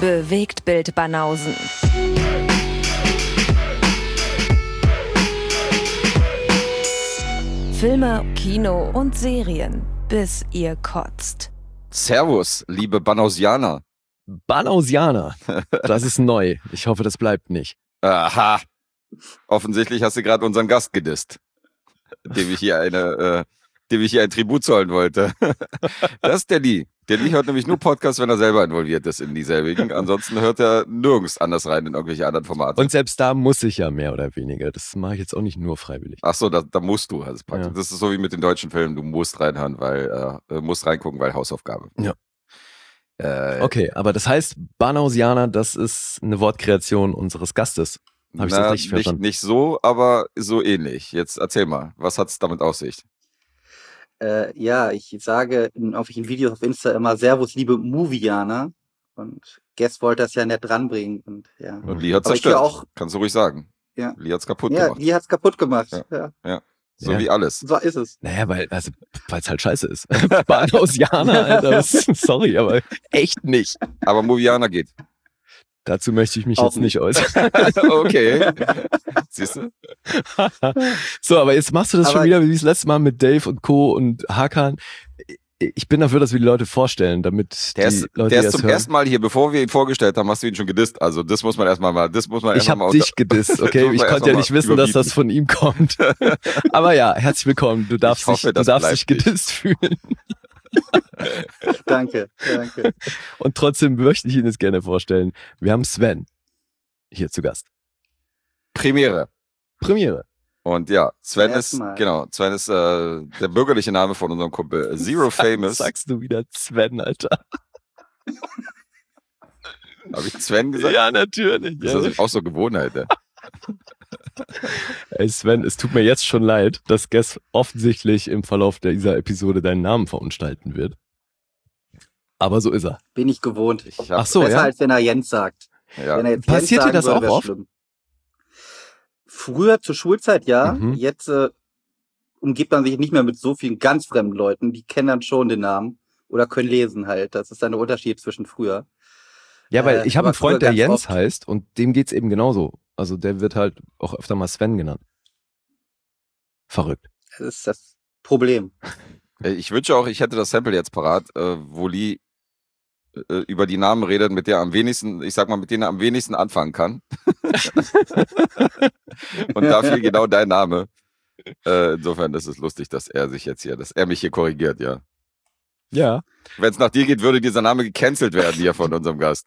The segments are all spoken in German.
Bewegtbild Banausen. Filme, Kino und Serien, bis ihr kotzt. Servus, liebe Banausianer. Banausianer, das ist neu. Ich hoffe, das bleibt nicht. Aha. Offensichtlich hast du gerade unseren Gast gedisst, dem ich hier ein Tribut zollen wollte. Das ist der Lee. Der Lee hört nämlich nur Podcasts, wenn er selber involviert ist in dieselbigen. Ansonsten hört er nirgends anders rein in irgendwelche anderen Formate. Und selbst da muss ich ja mehr oder weniger. Das mache ich jetzt auch nicht nur freiwillig. Ach so, da musst du. Also Ja. das ist so wie mit den deutschen Filmen. Du musst reinhören, musst reingucken, weil Hausaufgabe. Ja. Okay, aber das heißt, Banausianer, das ist eine Wortkreation unseres Gastes. Habe ich das richtig verstanden? Nicht so, aber so ähnlich. Jetzt erzähl mal, was hat's damit auf sich? Ja, ich sage in irgendwelchen Videos auf Insta immer Servus, liebe Movianer. Und Guest wollte das ja nett dranbringen. Und, ja. Und Lee hat's Aber ich zerstört. auch- Kannst du ruhig sagen. Ja. Lee hat's kaputt Ja, gemacht. die hat's kaputt gemacht. Ja. Ja. So Ja. wie alles. So ist es. Naja, weil es halt scheiße ist. Banausianer, Alter, sorry, aber echt nicht. Aber Movianer geht. Dazu möchte ich mich Auch jetzt nicht äußern. Okay. Siehst du? So, aber jetzt machst du das schon Aber- wieder wie das letzte Mal mit Dave und Co. und Hakan. Ich bin dafür, dass wir die Leute vorstellen, damit Der die ist Leute, die das zum hören. ersten Mal hier, bevor wir ihn vorgestellt haben, hast du ihn schon gedisst. Also das muss man erstmal mal, Ich habe dich gedisst, okay? muss Ich man konnte ja erst nicht mal wissen, dass überbieten. das von ihm kommt. Aber ja, herzlich willkommen. Du darfst, Ich hoffe, du das darfst bleibt dich gedisst fühlen. Danke. Und trotzdem möchte ich Ihnen jetzt gerne vorstellen. Wir haben Sven hier zu Gast. Premiere. Premiere. Und ja, Sven ist Erstmal. der bürgerliche Name von unserem Kumpel Zero Famous. Sagst du wieder Sven, Alter? Habe ich Sven gesagt? Ja, natürlich. Das Ja. ist auch so Gewohnheit. Ja. Ey Sven, es tut mir jetzt schon leid, dass Guess offensichtlich im Verlauf dieser Episode deinen Namen verunstalten wird. Aber so ist er. Bin ich gewohnt. Ich hab, Ach so, Besser ja. als wenn er Jens sagt. ja. Wenn er jetzt Passiert Jens dir sagen das würde, auch wär's oft? schlimm. Früher zur Schulzeit ja. Mhm. Jetzt umgibt man sich nicht mehr mit so vielen ganz fremden Leuten. Die kennen dann schon den Namen oder können lesen halt. Das ist dann der Unterschied zwischen früher. Ja, weil ich habe aber einen Freund, früher der ganz Jens oft. heißt und dem geht's eben genauso. Also der wird halt auch öfter mal Sven genannt. Verrückt. Das ist das Problem. Ich wünsche auch, ich hätte das Sample jetzt parat, wo Lee über die Namen redet, mit der am wenigsten, ich sag mal, mit denen er am wenigsten anfangen kann. Und da fiel genau dein Name. Insofern ist es lustig, dass er mich hier korrigiert, ja. Ja. Wenn es nach dir geht, würde dieser Name gecancelt werden hier von unserem Gast.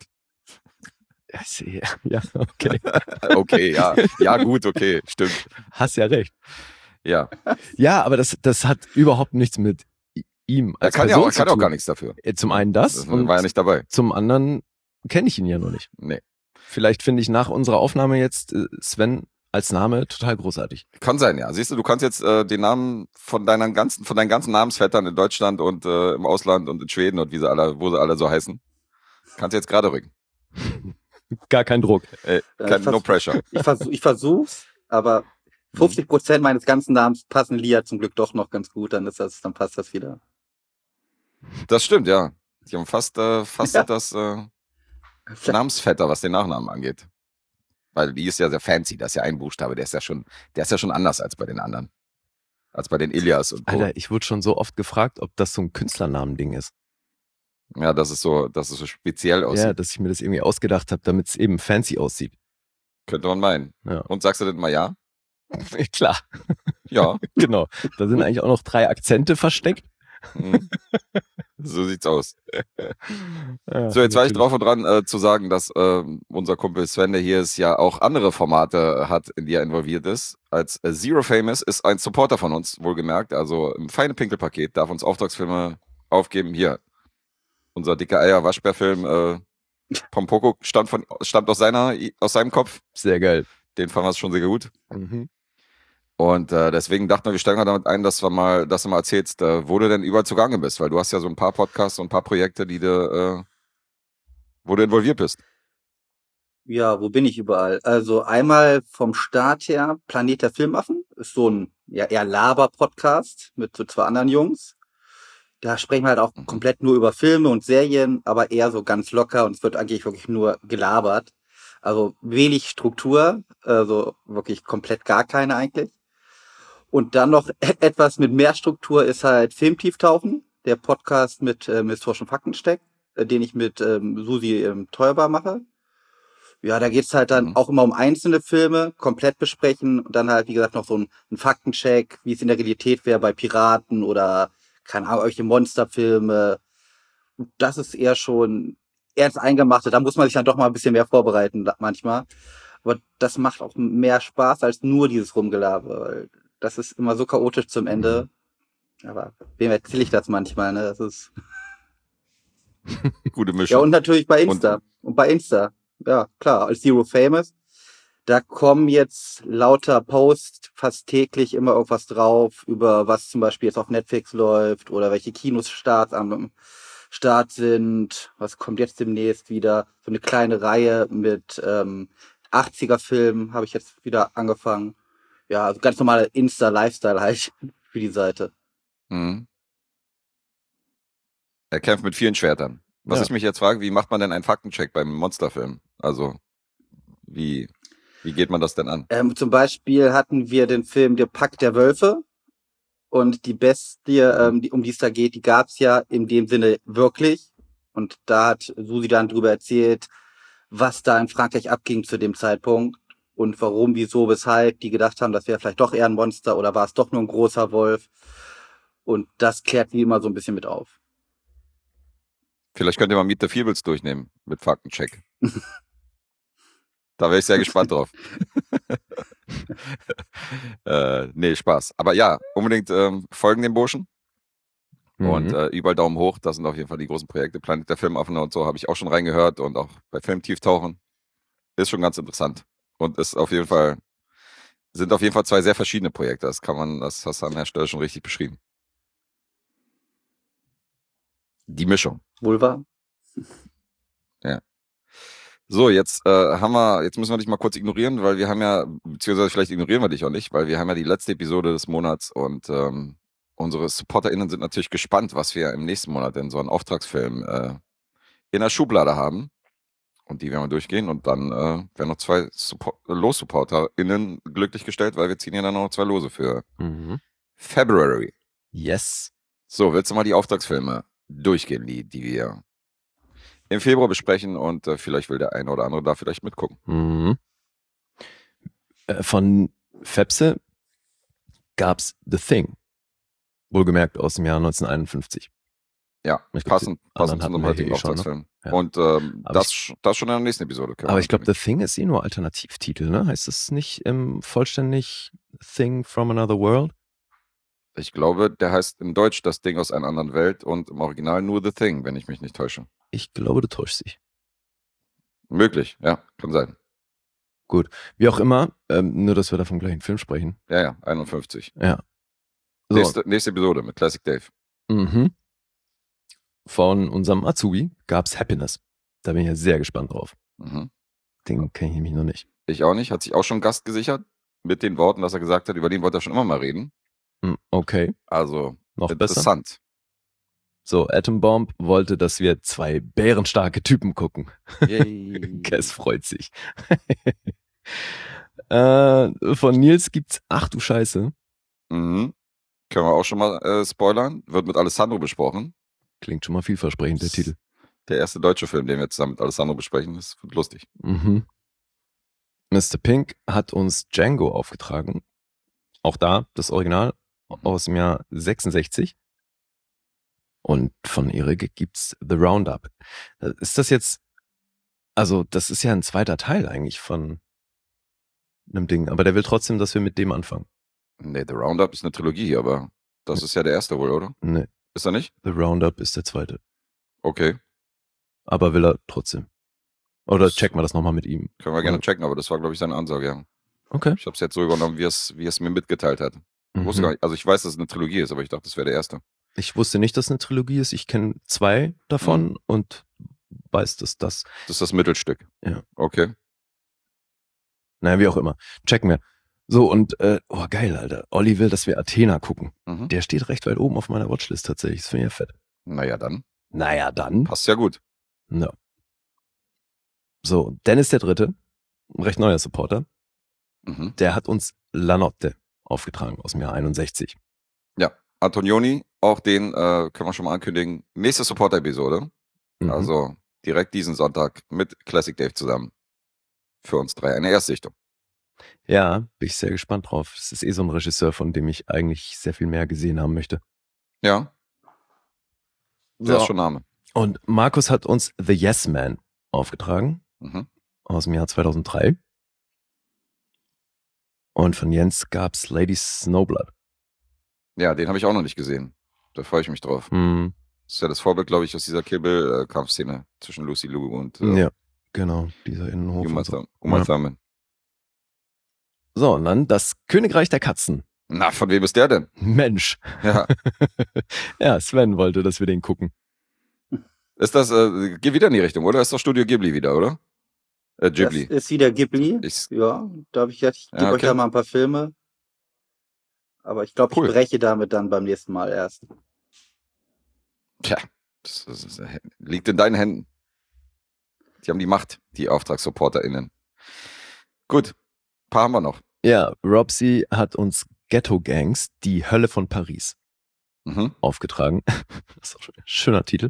Ja, okay. Okay, ja. Ja, gut, okay, stimmt. Hast ja recht. Ja. Ja, aber das hat überhaupt nichts mit ihm Er als kann Person ja auch, zu kann auch tun. gar nichts dafür. Zum einen das Das und war ja nicht dabei. zum anderen kenne ich ihn ja noch nicht. Nee. Vielleicht finde ich nach unserer Aufnahme jetzt Sven als Name total großartig. Kann sein, ja. Siehst du, du kannst jetzt den Namen von deinen ganzen Namensvettern in Deutschland und im Ausland und in Schweden und wo sie alle so heißen, kannst du jetzt gerade rücken. Gar kein Druck. No pressure. Ich versuch's, aber 50% meines ganzen Namens passen Lia zum Glück doch noch ganz gut. Dann passt das wieder. Das stimmt, ja. Die haben fast Ja. das Namensvetter, was den Nachnamen angeht. Weil die ist ja sehr fancy, das ist ja ein Buchstabe, der ist ja schon anders als bei den anderen. Als bei den Ilias und Co. Alter, ich wurde schon so oft gefragt, ob das so ein Künstlernamen-Ding ist. Ja, das ist so speziell aussieht. Ja, dass ich mir das irgendwie ausgedacht habe, damit es eben fancy aussieht. Könnte man meinen. Ja. Und sagst du denn mal ja? Klar, Ja. genau. Da sind eigentlich auch noch 3 Akzente versteckt. Mhm. So sieht's aus. Ja, So, jetzt war ich natürlich. drauf und dran zu sagen, dass unser Kumpel Sven, der hier ist, ja auch andere Formate hat, in die er involviert ist. Als Zero Famous ist ein Supporter von uns, wohlgemerkt. Also im feine Pinkelpaket darf uns Auftragsfilme aufgeben. Hier, unser dicke Eier-Waschbärfilm Pompoko stammt aus seinem Kopf. Sehr geil. Den fanden wir schon sehr gut. Mhm. Und deswegen dachten wir steigen damit ein, dass du mal erzählst, wo du denn überall zugange bist, weil du hast ja so ein paar Podcasts und ein paar Projekte, wo du involviert bist. Ja, wo bin ich überall? Also einmal vom Start her, Planet der Filmaffen, ist so ein eher Laber-Podcast mit so 2 anderen Jungs. Da sprechen wir halt auch komplett nur über Filme und Serien, aber eher so ganz locker und es wird eigentlich wirklich nur gelabert. Also wenig Struktur, also wirklich komplett gar keine eigentlich. Und dann noch etwas mit mehr Struktur ist halt Filmtieftauchen, der Podcast mit historischen Faktencheck, den ich mit Susi Teuber mache. Ja, da geht's halt dann auch immer um einzelne Filme, komplett besprechen und dann halt, wie gesagt, noch so ein Faktencheck, wie es in der Realität wäre bei Piraten oder, keine Ahnung, irgendwelche Monsterfilme. Das ist eher schon ernst Eingemachte. Da muss man sich dann doch mal ein bisschen mehr vorbereiten manchmal. Aber das macht auch mehr Spaß als nur dieses Rumgelaber. Weil das ist immer so chaotisch zum Ende. Aber wem erzähle ich das manchmal, ne? Das ist Gute ja, Mischung. und natürlich bei Insta. Und bei Insta. Ja, klar, als Zero Famous. Da kommen jetzt lauter Posts fast täglich immer irgendwas drauf, über was zum Beispiel jetzt auf Netflix läuft oder welche Kinos am Start sind. Was kommt jetzt demnächst wieder? So eine kleine Reihe mit 80er-Filmen habe ich jetzt wieder angefangen. Ja, also ganz normale Insta-Lifestyle halt für die Seite. Mhm. Er kämpft mit vielen Schwertern. Was Ja. ich mich jetzt frage, wie macht man denn einen Faktencheck beim Monsterfilm? Also, wie geht man das denn an? Zum Beispiel hatten wir den Film Der Pakt der Wölfe und die Bestie, um die es da geht, die gab's ja in dem Sinne wirklich. Und da hat Susi dann drüber erzählt, was da in Frankreich abging zu dem Zeitpunkt und warum, wieso, weshalb die gedacht haben, das wäre vielleicht doch eher ein Monster oder war es doch nur ein großer Wolf. Und das klärt wie immer so ein bisschen mit auf. Vielleicht könnt ihr mal Meet the Feebles durchnehmen mit Faktencheck. Da wäre ich sehr gespannt drauf. Nee, Spaß. Aber ja, unbedingt folgen dem Burschen. Und überall Daumen hoch. Das sind auf jeden Fall die großen Projekte. Planet der Filmaffen und so habe ich auch schon reingehört und auch bei Filmtieftauchen. Ist schon ganz interessant. Und sind auf jeden Fall zwei sehr verschiedene Projekte. Das hast du an der Stelle schon richtig beschrieben. Die Mischung. Wohl wahr? Ja. So, jetzt müssen wir dich mal kurz ignorieren, weil wir haben ja, beziehungsweise vielleicht ignorieren wir dich auch nicht, weil wir haben ja die letzte Episode des Monats und unsere SupporterInnen sind natürlich gespannt, was wir im nächsten Monat in so einem Auftragsfilm in der Schublade haben. Und die werden wir durchgehen und dann werden noch 2 Los-SupporterInnen glücklich gestellt, weil wir ziehen ja dann noch 2 Lose für February. Yes. So, willst du mal die Auftragsfilme durchgehen, die wir im Februar besprechen und vielleicht will der eine oder andere da vielleicht mitgucken. Von Fepse gab's The Thing. Wohlgemerkt aus dem Jahr 1951. Ja, Ich glaub, passend die anderen zu hatten einem wir heutigen hier schon, ne? Auftragsfilm. Ja. Und das schon in der nächsten Episode. Aber ich glaube, The Thing ist nur Alternativtitel, ne? Heißt es nicht vollständig Thing from Another World? Ich glaube, der heißt in Deutsch Das Ding aus einer anderen Welt und im Original nur The Thing, wenn ich mich nicht täusche. Ich glaube, du täuschst dich. Möglich, ja, kann sein. Gut. Wie auch immer, nur, dass wir da vom gleichen Film sprechen. Ja, 51. Ja. So. Nächste Episode mit Classic Dave. Von unserem Azubi gab's Happiness. Da bin ich ja sehr gespannt drauf. Den kenne ich nämlich noch nicht. Ich auch nicht. Hat sich auch schon Gast gesichert mit den Worten, dass er gesagt hat, über den wollte er schon immer mal reden. Okay. Also, Noch interessant. besser. So, Atom Bomb wollte, dass wir 2 bärenstarke Typen gucken. Yay. Cass freut sich. Von Nils gibt's Ach du Scheiße. Können wir auch schon mal spoilern. Wird mit Alessandro besprochen. Klingt schon mal vielversprechend, der Titel. Der erste deutsche Film, den wir zusammen mit Alessandro besprechen. Das wird lustig. Mr. Pink hat uns Django aufgetragen. Auch da das Original aus dem Jahr 66. Und von Erik gibt's The Roundup. Ist das jetzt, also das ist ja ein zweiter Teil eigentlich von einem Ding, aber der will trotzdem, dass wir mit dem anfangen. Nee, The Roundup ist eine Trilogie, aber das ist ja der erste wohl, oder? Nee, Ist er nicht? The Roundup ist der zweite. Okay, Aber will er trotzdem. Oder checken wir das nochmal mit ihm. können wir gerne checken, aber das war, glaube ich, seine Ansage, ja. Okay. Ich habe es jetzt so übernommen, wie es mir mitgeteilt hat. Ich wusste gar nicht, also ich weiß, dass es eine Trilogie ist, aber ich dachte, das wäre der erste. Ich wusste nicht, dass es eine Trilogie ist. Ich kenne 2 davon und weiß, dass das. Das ist das Mittelstück. Ja. Okay. Naja, wie auch immer. Checken wir. So, und, oh geil, Alter. Olli will, dass wir Athena gucken. Mhm. Der steht recht weit oben auf meiner Watchlist tatsächlich. Das finde ich ja fett. Naja, dann. Naja, dann. Passt ja gut. Ja. So, Dennis der Dritte, ein recht neuer Supporter, Mhm. der hat uns La Notte aufgetragen aus dem Jahr 61. Ja, Antonioni, auch den können wir schon mal ankündigen. Nächste Supporter-Episode. Mhm. Also direkt diesen Sonntag mit Classic Dave zusammen. Für uns drei eine Erstsichtung. Ja, bin ich sehr gespannt drauf. Es ist so ein Regisseur, von dem ich eigentlich sehr viel mehr gesehen haben möchte. Ja, der So. ist schon Name. Und Markus hat uns The Yes Man aufgetragen Mhm. aus dem Jahr 2003. Und von Jens gab's Lady Snowblood. Ja, den habe ich auch noch nicht gesehen. Da freue ich mich drauf. Hm, Das ist ja das Vorbild, glaube ich, aus dieser Kill Bill-Kampfszene zwischen Lucy Liu und ja, genau, dieser Innenhof. Uma und so. Uma Ja. Thurman. So, und dann das Königreich der Katzen. Na, von wem ist der denn? Mensch. Ja, Ja, Sven wollte, dass wir den gucken. ist das, geht wieder in die Richtung, oder? Ist doch Studio Ghibli wieder, oder? Ghibli. Das ist wieder Ghibli. Ich- Ja, da habe ich gedacht, ich gebe Ja, euch okay. ja mal ein paar Filme. Aber ich glaube, Cool. ich breche damit dann beim nächsten Mal erst. Tja, das liegt in deinen Händen. Die haben die Macht, die AuftragssupporterInnen. Gut, ein paar haben wir noch. Ja, Robsy hat uns Ghetto Gangs, die Hölle von Paris, Mhm. aufgetragen. Das ist auch schon ein schöner Titel.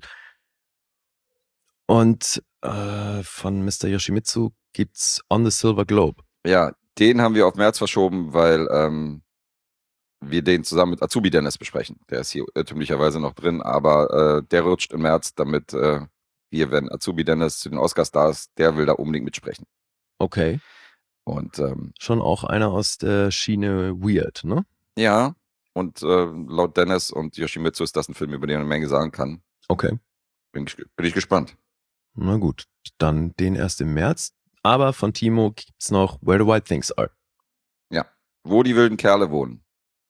Und von Mr. Yoshimitsu gibt's On the Silver Globe. Ja, den haben wir auf März verschoben, weil wir den zusammen mit Azubi Dennis besprechen. Der ist hier irrtümlicherweise noch drin, aber der rutscht im März, damit wir, wenn Azubi Dennis zu den Oscars da ist, der will da unbedingt mitsprechen. Okay. Und Schon auch einer aus der Schiene Weird, ne? ja, und laut Dennis und Yoshimitsu ist das ein Film, über den man eine Menge sagen kann. Okay. Bin ich gespannt. Na gut, dann den erst im März. Aber von Timo gibt's noch Where the Wild Things Are. Ja, wo die wilden Kerle wohnen.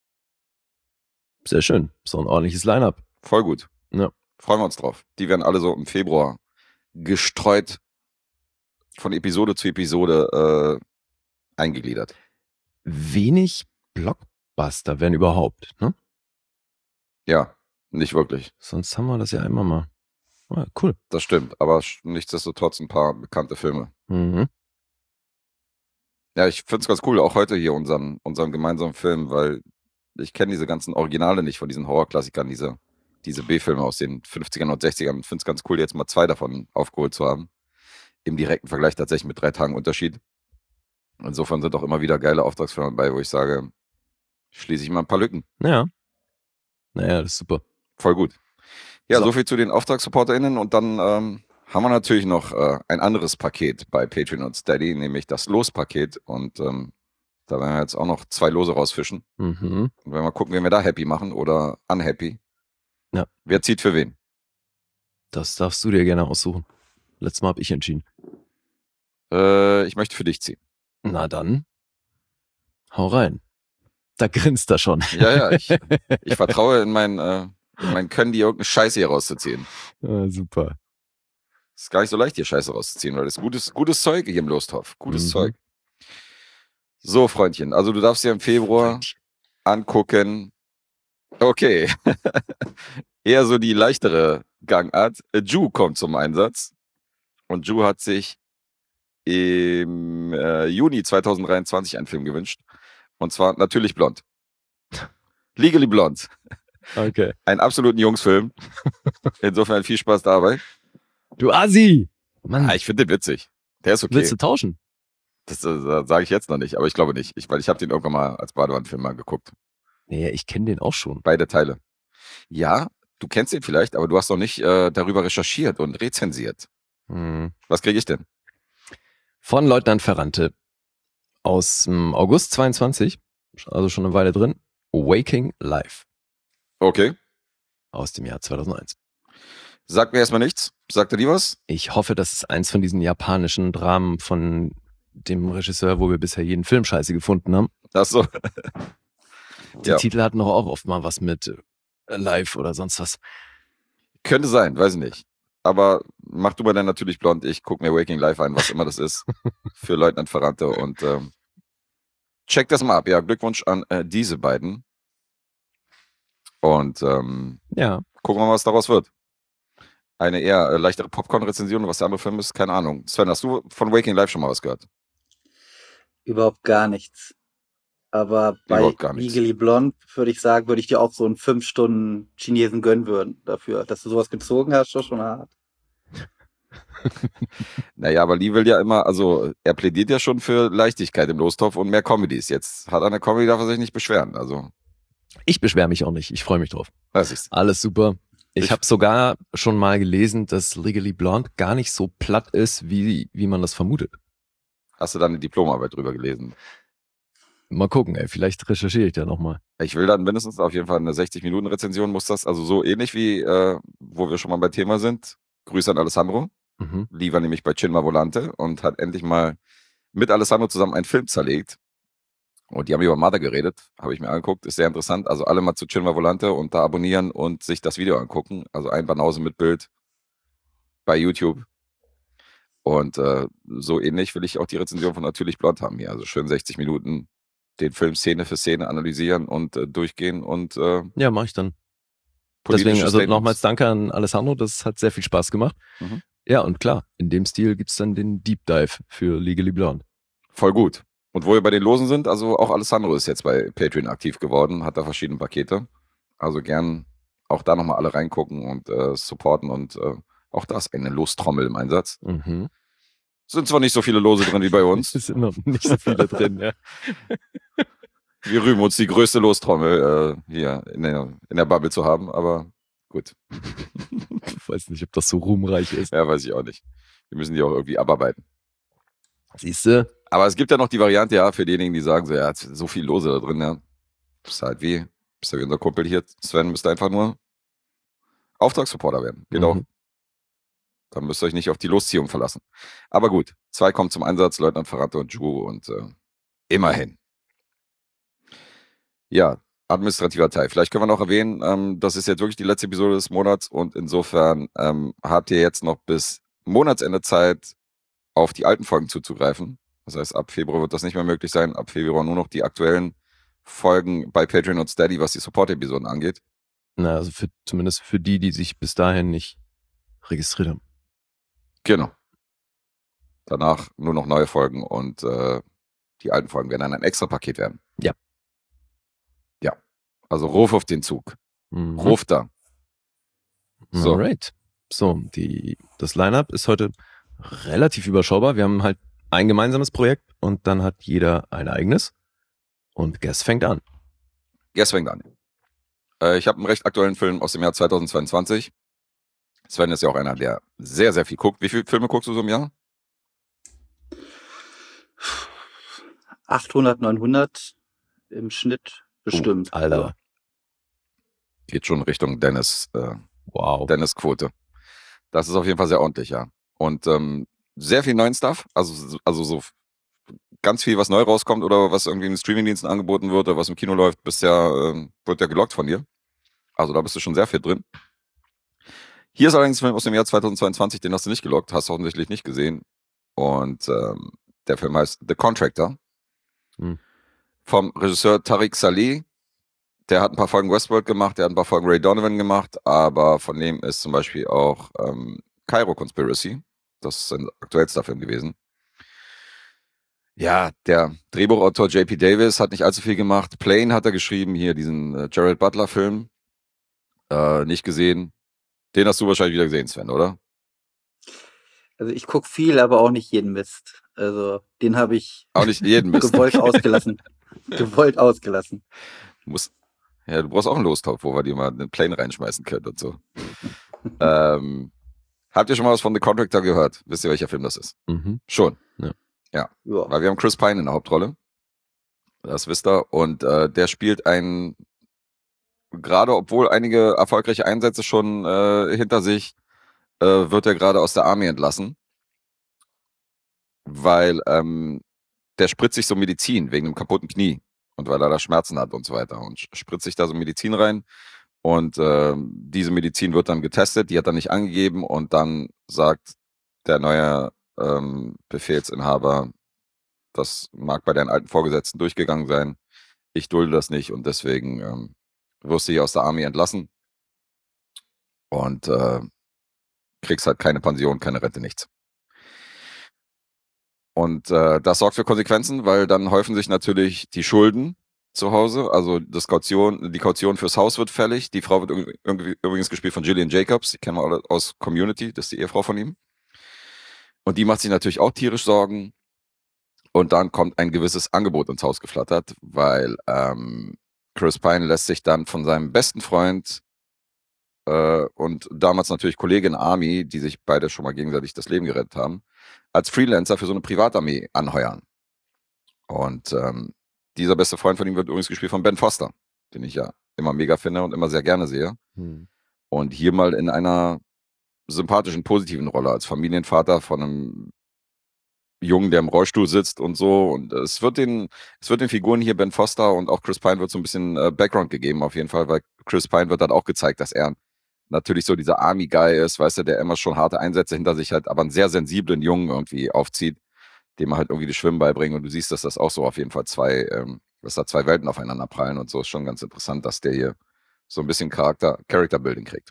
Sehr schön. So ein ordentliches Line-Up. Voll gut. Ja. Freuen wir uns drauf. Die werden alle so im Februar gestreut von Episode zu Episode eingegliedert. Wenig Blockbuster, wenn überhaupt, ne? Ja, nicht wirklich. Sonst haben wir das ja immer mal. Ah, cool. Das stimmt, aber nichtsdestotrotz ein paar bekannte Filme. Mhm. Ja, ich find's ganz cool, auch heute hier unseren gemeinsamen Film, weil ich kenne diese ganzen Originale nicht von diesen Horrorklassikern, diese B-Filme aus den 50ern und 60ern. Ich find's ganz cool, jetzt mal 2 davon aufgeholt zu haben. Im direkten Vergleich tatsächlich mit 3 Tagen Unterschied. Insofern sind auch immer wieder geile Auftragsfilme dabei, wo ich sage, schließe ich mal ein paar Lücken. Ja. Naja, das ist super. Voll gut. Ja, So. so viel zu den AuftragssupporterInnen und dann haben wir natürlich noch ein anderes Paket bei Patreon und Steady, nämlich das Lospaket und da werden wir jetzt auch noch 2 Lose rausfischen Mhm. und wenn wir gucken, wen wir da happy machen oder unhappy. Ja. Wer zieht für wen? Das darfst du dir gerne aussuchen. Letztes Mal habe ich entschieden. Ich möchte für dich ziehen. Na dann, hau rein. Da grinst er schon. Ja, ich vertraue in mein Können, die irgendeine Scheiße hier rauszuziehen. Super. Ist gar nicht so leicht, hier Scheiße rauszuziehen, weil das ist gutes Zeug hier im Losthof. Gutes Mhm. Zeug. So, Freundchen, also du darfst dir im Februar angucken. Okay. Eher so die leichtere Gangart. Ju kommt zum Einsatz. Und Ju hat sich im Juni 2023 einen Film gewünscht. Und zwar natürlich blond. Legally Blonde. Okay. Einen absoluten Jungsfilm. Insofern viel Spaß dabei. Du Assi! Mann, Ich finde den witzig. Der ist okay. willst du tauschen? Das sage ich jetzt noch nicht, aber ich glaube nicht. Weil ich habe den irgendwann mal als Badewannenfilm mal geguckt. Nee, ich kenne den auch schon. Beide Teile. Ja, du kennst den vielleicht, aber du hast noch nicht darüber recherchiert und rezensiert. Hm. Was kriege ich denn? Von Leutnant Ferrante aus dem August 22, also schon eine Weile drin. Waking Life Okay. aus dem Jahr 2001. Sagt mir erstmal nichts. Sagt er dir was? Ich hoffe, das ist eins von diesen japanischen Dramen von dem Regisseur, wo wir bisher jeden Film scheiße gefunden haben. Ach so. Die Ja. Titel hatten doch auch oft mal was mit Live oder sonst was. Könnte sein, weiß ich nicht. Aber mach du mal dann natürlich blond. Ich gucke mir Waking Life ein, was immer das ist. Für Leutnant Ferrante. Und Check das mal ab. Ja, Glückwunsch an diese beiden. Und gucken wir mal, was daraus wird. Eine eher leichtere Popcorn-Rezension, was der andere Film ist, keine Ahnung. Sven, hast du von Waking Life schon mal was gehört? Überhaupt gar nichts. Aber bei Überhaupt gar nichts. Legally Blonde würde ich sagen, würde ich dir auch so einen 5 Stunden Chinesen gönnen würden dafür. Dass du sowas gezogen hast, ist schon hart. Naja, aber Lee will ja immer, also er plädiert ja schon für Leichtigkeit im Lostopf und mehr Comedies. Jetzt hat er eine Comedy, darf er sich nicht beschweren. Also, Ich beschwere mich auch nicht. Ich freue mich drauf. das ist. Alles super. Ich Ich- habe sogar schon mal gelesen, dass Legally Blonde gar nicht so platt ist, wie man das vermutet. Hast du da eine Diplomarbeit drüber gelesen? Mal gucken, ey. Vielleicht recherchiere ich da nochmal. Ich will dann mindestens auf jeden Fall eine 60-Minuten-Rezension, muss das, also so ähnlich wie, wo wir schon mal bei Thema sind. Grüße an Alessandro. Mhm. Lee war nämlich bei Cinema Volante und hat endlich mal mit Alessandro zusammen einen Film zerlegt. Und die haben über Mother geredet, habe ich mir angeguckt, ist sehr interessant. Also alle mal zu Cinema Volante und da abonnieren und sich das Video angucken. Also ein Banause mit Bild bei YouTube. Und so ähnlich will ich auch die Rezension von Natürlich Blond haben hier. Also schön 60 Minuten den Film Szene für Szene analysieren und durchgehen und Ja, mache ich dann. politische Deswegen, also Statements. nochmals danke an Alessandro, das hat sehr viel Spaß gemacht. Mhm. Ja, und klar, in dem Stil gibt's dann den Deep Dive für Legally Blonde. Voll gut. Und wo wir bei den Losen sind, also auch Alessandro ist jetzt bei Patreon aktiv geworden, hat da verschiedene Pakete. Also gern auch da nochmal alle reingucken und supporten und auch da ist eine Lostrommel im Einsatz. Mhm. Sind zwar nicht so viele Lose drin wie bei uns. Es sind noch nicht so viele drin, ja. Wir rühmen uns die größte Lostrommel hier in der Bubble zu haben, aber gut. Ich weiß nicht, ob das so ruhmreich ist. Ja, weiß ich auch nicht. Wir müssen die auch irgendwie abarbeiten. Siehste? Aber es gibt ja noch die Variante, ja, für diejenigen, die sagen, so, ja, so viel Lose da drin, ja. Bist halt wie unser Kumpel hier, Sven, müsste einfach nur Auftragssupporter werden. Geht auch. Dann müsst ihr euch nicht auf die Losziehung verlassen. Aber gut, 2 kommen zum Einsatz, Leutnant Ferrante und Ju und immerhin. Ja, administrativer Teil. Vielleicht können wir noch erwähnen, das ist jetzt wirklich die letzte Episode des Monats und insofern habt ihr jetzt noch bis Monatsende Zeit, auf die alten Folgen zuzugreifen. Das heißt, ab Februar wird das nicht mehr möglich sein. Ab Februar nur noch die aktuellen Folgen bei Patreon und Steady, was die Support-Episoden angeht. Na, also zumindest für die sich bis dahin nicht registriert haben. Genau. Danach nur noch neue Folgen und die alten Folgen werden dann ein extra Paket werden. Ja. Ja. Also ruf auf den Zug. Mhm. Ruf da. So. Alright. So, das Line-Up ist heute relativ überschaubar. Wir haben halt ein gemeinsames Projekt und dann hat jeder ein eigenes. Und Guess fängt an. Guess fängt an. Ich habe einen recht aktuellen Film aus dem Jahr 2022. Sven ist ja auch einer, der sehr, sehr viel guckt. Wie viele Filme guckst du so im Jahr? 800, 900 im Schnitt bestimmt. Alter. Geht schon Richtung Wow. Dennis-Quote. Das ist auf jeden Fall sehr ordentlich, ja. Und sehr viel neuen Stuff. Also so ganz viel, was neu rauskommt oder was irgendwie in den Streamingdiensten angeboten wird oder was im Kino läuft, wird ja gelockt von dir. Also da bist du schon sehr viel drin. Hier ist allerdings ein Film aus dem Jahr 2022, den hast du nicht gelockt, hast du offensichtlich nicht gesehen. Und der Film heißt The Contractor. Vom Regisseur Tariq Saleh. Der hat ein paar Folgen Westworld gemacht, der hat ein paar Folgen Ray Donovan gemacht, aber von dem ist zum Beispiel auch Cairo Conspiracy. Das ist sein aktuellster Film gewesen. Ja, der Drehbuchautor J.P. Davis hat nicht allzu viel gemacht. Plane hat er geschrieben, hier diesen Gerald Butler-Film. Nicht gesehen. Den hast du wahrscheinlich wieder gesehen, Sven, oder? Also ich gucke viel, aber auch nicht jeden Mist. Also den habe ich Auch nicht jeden Mist. gewollt ausgelassen. Gewollt ausgelassen. Du brauchst auch einen Lostopf, wo wir dir mal einen Plane reinschmeißen können und so. Habt ihr schon mal was von The Contractor gehört? Wisst ihr, welcher Film das ist? Mhm. Schon. Ja. Weil wir haben Chris Pine in der Hauptrolle. Das wisst ihr. Und der spielt gerade obwohl einige erfolgreiche Einsätze schon hinter sich, wird er gerade aus der Army entlassen. Weil der spritzt sich so Medizin wegen einem kaputten Knie. Und weil er da Schmerzen hat und so weiter. Und spritzt sich da so Medizin rein. Und diese Medizin wird dann getestet. Die hat er nicht angegeben. Und dann sagt der neue Befehlsinhaber, das mag bei deinen alten Vorgesetzten durchgegangen sein. Ich dulde das nicht und deswegen wirst du hier aus der Army entlassen und kriegst halt keine Pension, keine Rente, nichts. Und das sorgt für Konsequenzen, weil dann häufen sich natürlich die Schulden zu Hause. Also die Kaution fürs Haus wird fällig. Die Frau wird übrigens gespielt von Gillian Jacobs. Die kennen wir alle aus Community. Das ist die Ehefrau von ihm. Und die macht sich natürlich auch tierisch Sorgen. Und dann kommt ein gewisses Angebot ins Haus geflattert, weil Chris Pine lässt sich dann von seinem besten Freund und damals natürlich Kollege in der Army, die sich beide schon mal gegenseitig das Leben gerettet haben, als Freelancer für so eine Privatarmee anheuern. Und dieser beste Freund von ihm wird übrigens gespielt von Ben Foster, den ich ja immer mega finde und immer sehr gerne sehe. Und hier mal in einer sympathischen, positiven Rolle als Familienvater von einem Jungen, der im Rollstuhl sitzt und so. Und es wird den Figuren hier, Ben Foster und auch Chris Pine, wird so ein bisschen Background gegeben auf jeden Fall, weil Chris Pine wird dann auch gezeigt, dass er natürlich so dieser Army-Guy ist, weißt du, der immer schon harte Einsätze hinter sich hat, aber einen sehr sensiblen Jungen irgendwie aufzieht, dem man halt irgendwie das Schwimmen beibringt. Und du siehst, dass das auch so auf jeden Fall dass da zwei Welten aufeinander prallen und so. Ist schon ganz interessant, dass der hier so ein bisschen Character-Building kriegt.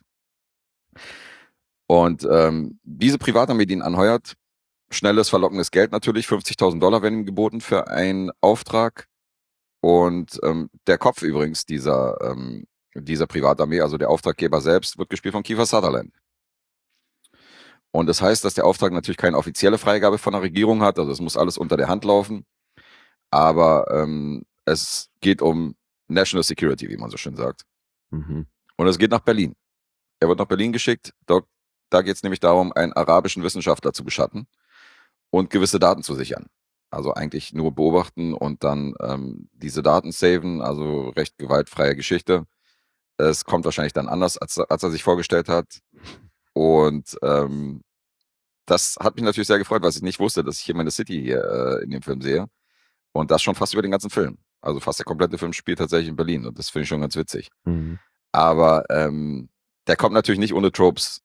Und diese Privatarmee, die ihn anheuert, schnelles, verlockendes Geld natürlich, $50.000 werden ihm geboten für einen Auftrag. Und der Kopf übrigens dieser Privatarmee, also der Auftraggeber selbst, wird gespielt von Kiefer Sutherland. Und das heißt, dass der Auftrag natürlich keine offizielle Freigabe von der Regierung hat, also es muss alles unter der Hand laufen. Aber es geht um National Security, wie man so schön sagt. Und es geht nach Berlin. Er wird nach Berlin geschickt. Da geht es nämlich darum, einen arabischen Wissenschaftler zu beschatten und gewisse Daten zu sichern. Also eigentlich nur beobachten und dann diese Daten saven, also recht gewaltfreie Geschichte. Es kommt wahrscheinlich dann anders, als er sich vorgestellt hat. Und das hat mich natürlich sehr gefreut, was ich nicht wusste, dass ich hier meine City hier in dem Film sehe. Und das schon fast über den ganzen Film. Also fast der komplette Film spielt tatsächlich in Berlin. Und das finde ich schon ganz witzig. Aber der kommt natürlich nicht ohne Tropes.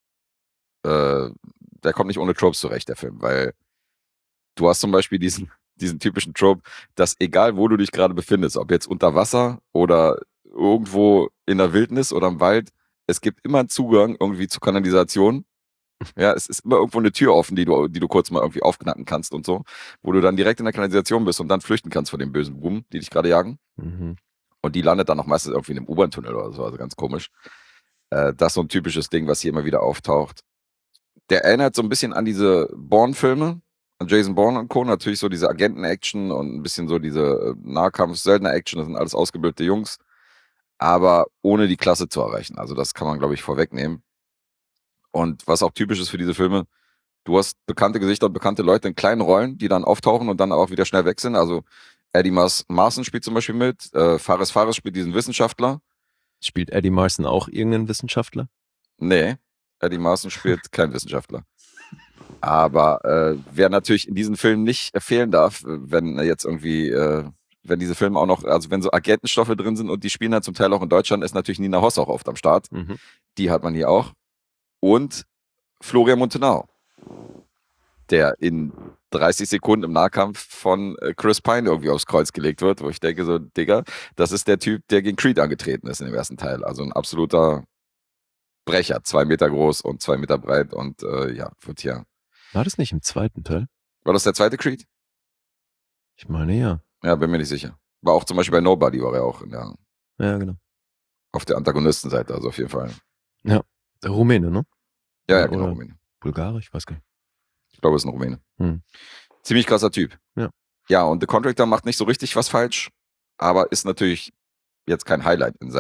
Der kommt nicht ohne Tropes zurecht, der Film. Weil du hast zum Beispiel diesen typischen Trope, dass egal wo du dich gerade befindest, ob jetzt unter Wasser oder irgendwo in der Wildnis oder im Wald, es gibt immer einen Zugang irgendwie zur Kanalisation. Ja, es ist immer irgendwo eine Tür offen, die du kurz mal irgendwie aufknacken kannst und so, wo du dann direkt in der Kanalisation bist und dann flüchten kannst vor den bösen Buben, die dich gerade jagen. Und die landet dann auch meistens irgendwie in einem U-Bahn-Tunnel oder so, also ganz komisch. Das ist so ein typisches Ding, was hier immer wieder auftaucht. Der erinnert so ein bisschen an diese Bourne-Filme, an Jason Bourne und Co. Natürlich so diese Agenten-Action und ein bisschen so diese Nahkampf-Söldner-Action, das sind alles ausgebildete Jungs, aber ohne die Klasse zu erreichen. Also das kann man, glaube ich, vorwegnehmen. Und was auch typisch ist für diese Filme, du hast bekannte Gesichter und bekannte Leute in kleinen Rollen, die dann auftauchen und dann auch wieder schnell weg sind. Also Eddie Marsan spielt zum Beispiel mit, Fares spielt diesen Wissenschaftler. Spielt Eddie Marsan auch irgendeinen Wissenschaftler? Nee, Eddie Marsan spielt keinen Wissenschaftler. Aber wer natürlich in diesen Filmen nicht fehlen darf, wenn jetzt irgendwie, wenn diese Filme auch noch, also wenn so Agentenstoffe drin sind und die spielen dann zum Teil auch in Deutschland, ist natürlich Nina Hoss auch oft am Start. Die hat man hier auch. Und Florian Montenau, der in 30 Sekunden im Nahkampf von Chris Pine irgendwie aufs Kreuz gelegt wird, wo ich denke so, Digga, das ist der Typ, der gegen Creed angetreten ist in dem ersten Teil. Also ein absoluter Brecher, 2 Meter groß und 2 Meter breit und wird hier. War das nicht im zweiten Teil? War das der zweite Creed? Ich meine, ja. Ja, bin mir nicht sicher. War auch zum Beispiel bei Nobody, war er auch Ja, genau. auf der Antagonistenseite, also auf jeden Fall. Ja, der Rumäne, ne? Ja, genau, Oder Rumäne. Bulgarisch, ich weiß gar nicht. Ich glaube, es ist ein Rumäne. Ziemlich krasser Typ. Ja. Ja, und The Contractor macht nicht so richtig was falsch, aber ist natürlich jetzt kein Highlight in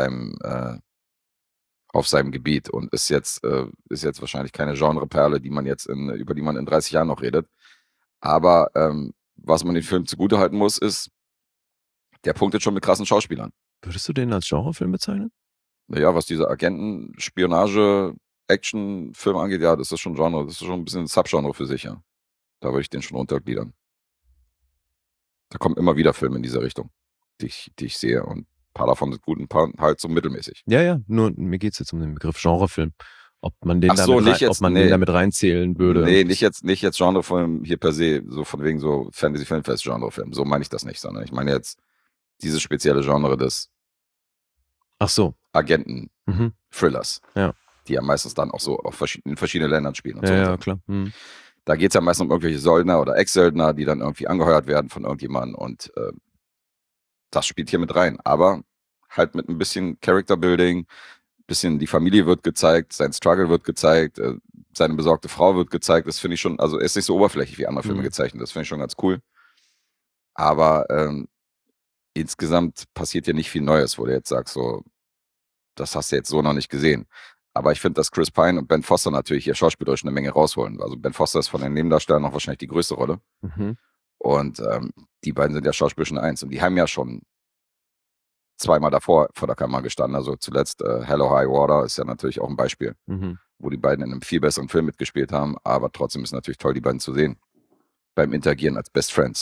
auf seinem Gebiet und ist jetzt wahrscheinlich keine Genreperle, über die man in 30 Jahren noch redet. Aber was man den Film zugutehalten muss, ist, der punktet schon mit krassen Schauspielern. Würdest du den als Genrefilm bezeichnen? Naja, was diese Agenten, Spionage, Action-Film angeht, ja, das ist schon Genre, das ist schon ein bisschen ein Subgenre für sich, ja. Da würde ich den schon untergliedern. Da kommen immer wieder Filme in diese Richtung, die ich sehe und ein paar davon sind gut, ein paar halt so mittelmäßig. Ja, nur mir geht es jetzt um den Begriff Genrefilm. Ob man den, Ach so, nicht jetzt, ob man nee. den damit reinzählen würde. Nee, nicht jetzt Genrefilm hier per se, so von wegen so Fantasy-Filmfest-Genrefilm. So meine ich das nicht, sondern ich meine jetzt dieses spezielle Genre des Ach so. Agenten-Thrillers. Ja. Die ja meistens dann auch so in verschiedenen Ländern spielen. Und so. Ja, klar. Da geht es ja meistens um irgendwelche Söldner oder Ex-Söldner, die dann irgendwie angeheuert werden von irgendjemandem und das spielt hier mit rein. Aber halt mit ein bisschen Character-Building, bisschen die Familie wird gezeigt, sein Struggle wird gezeigt, seine besorgte Frau wird gezeigt. Das finde ich schon, also er ist nicht so oberflächlich wie andere Filme gezeichnet. Das finde ich schon ganz cool. Aber insgesamt passiert ja nicht viel Neues, wo du jetzt sagst, so, das hast du jetzt so noch nicht gesehen. Aber ich finde, dass Chris Pine und Ben Foster natürlich hier schauspielerisch eine Menge rausholen. Also Ben Foster ist von den Nebendarstellern noch wahrscheinlich die größte Rolle. Und die beiden sind ja schauspielerisch eine Eins. Und die haben ja schon zweimal davor vor der Kamera gestanden. Also zuletzt Hello High Water ist ja natürlich auch ein Beispiel, wo die beiden in einem viel besseren Film mitgespielt haben. Aber trotzdem ist natürlich toll, die beiden zu sehen. Beim Interagieren als Best Friends.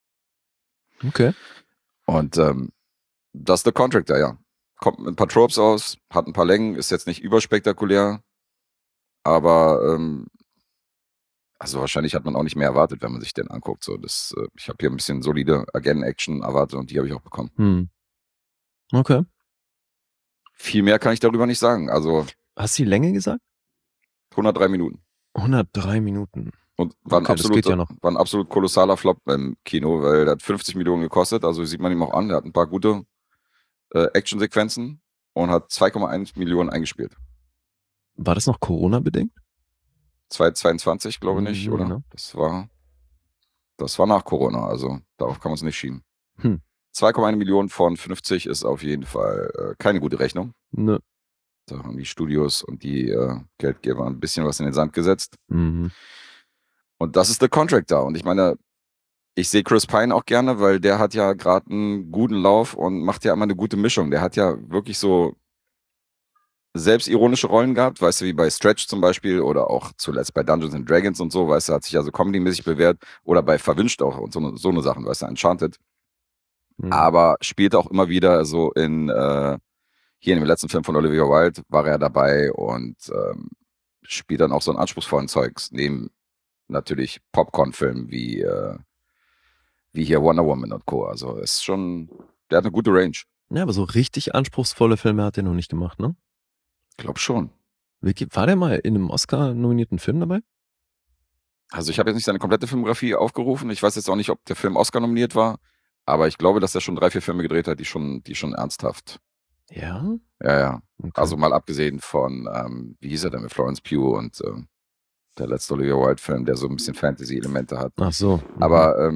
Okay. Und das ist The Contractor, ja. Kommt mit ein paar Tropes aus, hat ein paar Längen, ist jetzt nicht überspektakulär, aber also wahrscheinlich hat man auch nicht mehr erwartet, wenn man sich den anguckt. So, ich habe hier ein bisschen solide Agent-Action erwartet und die habe ich auch bekommen. Okay. Viel mehr kann ich darüber nicht sagen. Also hast du die Länge gesagt? 103 Minuten. 103 Minuten. Und war ein absolut kolossaler Flop im Kino, weil der hat 50 Millionen gekostet, also sieht man ihm auch an, der hat ein paar gute Actionsequenzen und hat 2,1 Millionen eingespielt. War das noch Corona-bedingt? 2022, glaube ich nicht, oder? Genau. Das war nach Corona, also darauf kann man es nicht schieben. 2,1 Millionen von 50 ist auf jeden Fall keine gute Rechnung. Nö. Da haben die Studios und die Geldgeber ein bisschen was in den Sand gesetzt. Und das ist The Contractor. Und ich meine, ich sehe Chris Pine auch gerne, weil der hat ja gerade einen guten Lauf und macht ja immer eine gute Mischung. Der hat ja wirklich so selbstironische Rollen gehabt, weißt du, wie bei Stretch zum Beispiel oder auch zuletzt bei Dungeons and Dragons und so, weißt du, hat sich ja so comedy-mäßig bewährt oder bei Verwünscht auch und so eine Sachen, weißt du, Enchanted. Aber spielt auch immer wieder so hier in dem letzten Film von Olivia Wilde war er dabei und spielt dann auch so einen anspruchsvollen Zeugs, neben natürlich Popcorn-Filmen wie hier Wonder Woman und Co. Also ist schon, der hat eine gute Range. Ja, aber so richtig anspruchsvolle Filme hat er noch nicht gemacht, ne? Ich glaube schon. War der mal in einem Oscar-nominierten Film dabei? Also ich habe jetzt nicht seine komplette Filmografie aufgerufen. Ich weiß jetzt auch nicht, ob der Film Oscar nominiert war, aber ich glaube, dass er schon 3, 4 Filme gedreht hat, die schon ernsthaft. Ja? Ja. Okay. Also mal abgesehen von, wie hieß er denn mit Florence Pugh und der letzte Olivia Wilde-Film, der so ein bisschen Fantasy-Elemente hat. Ach so. Aber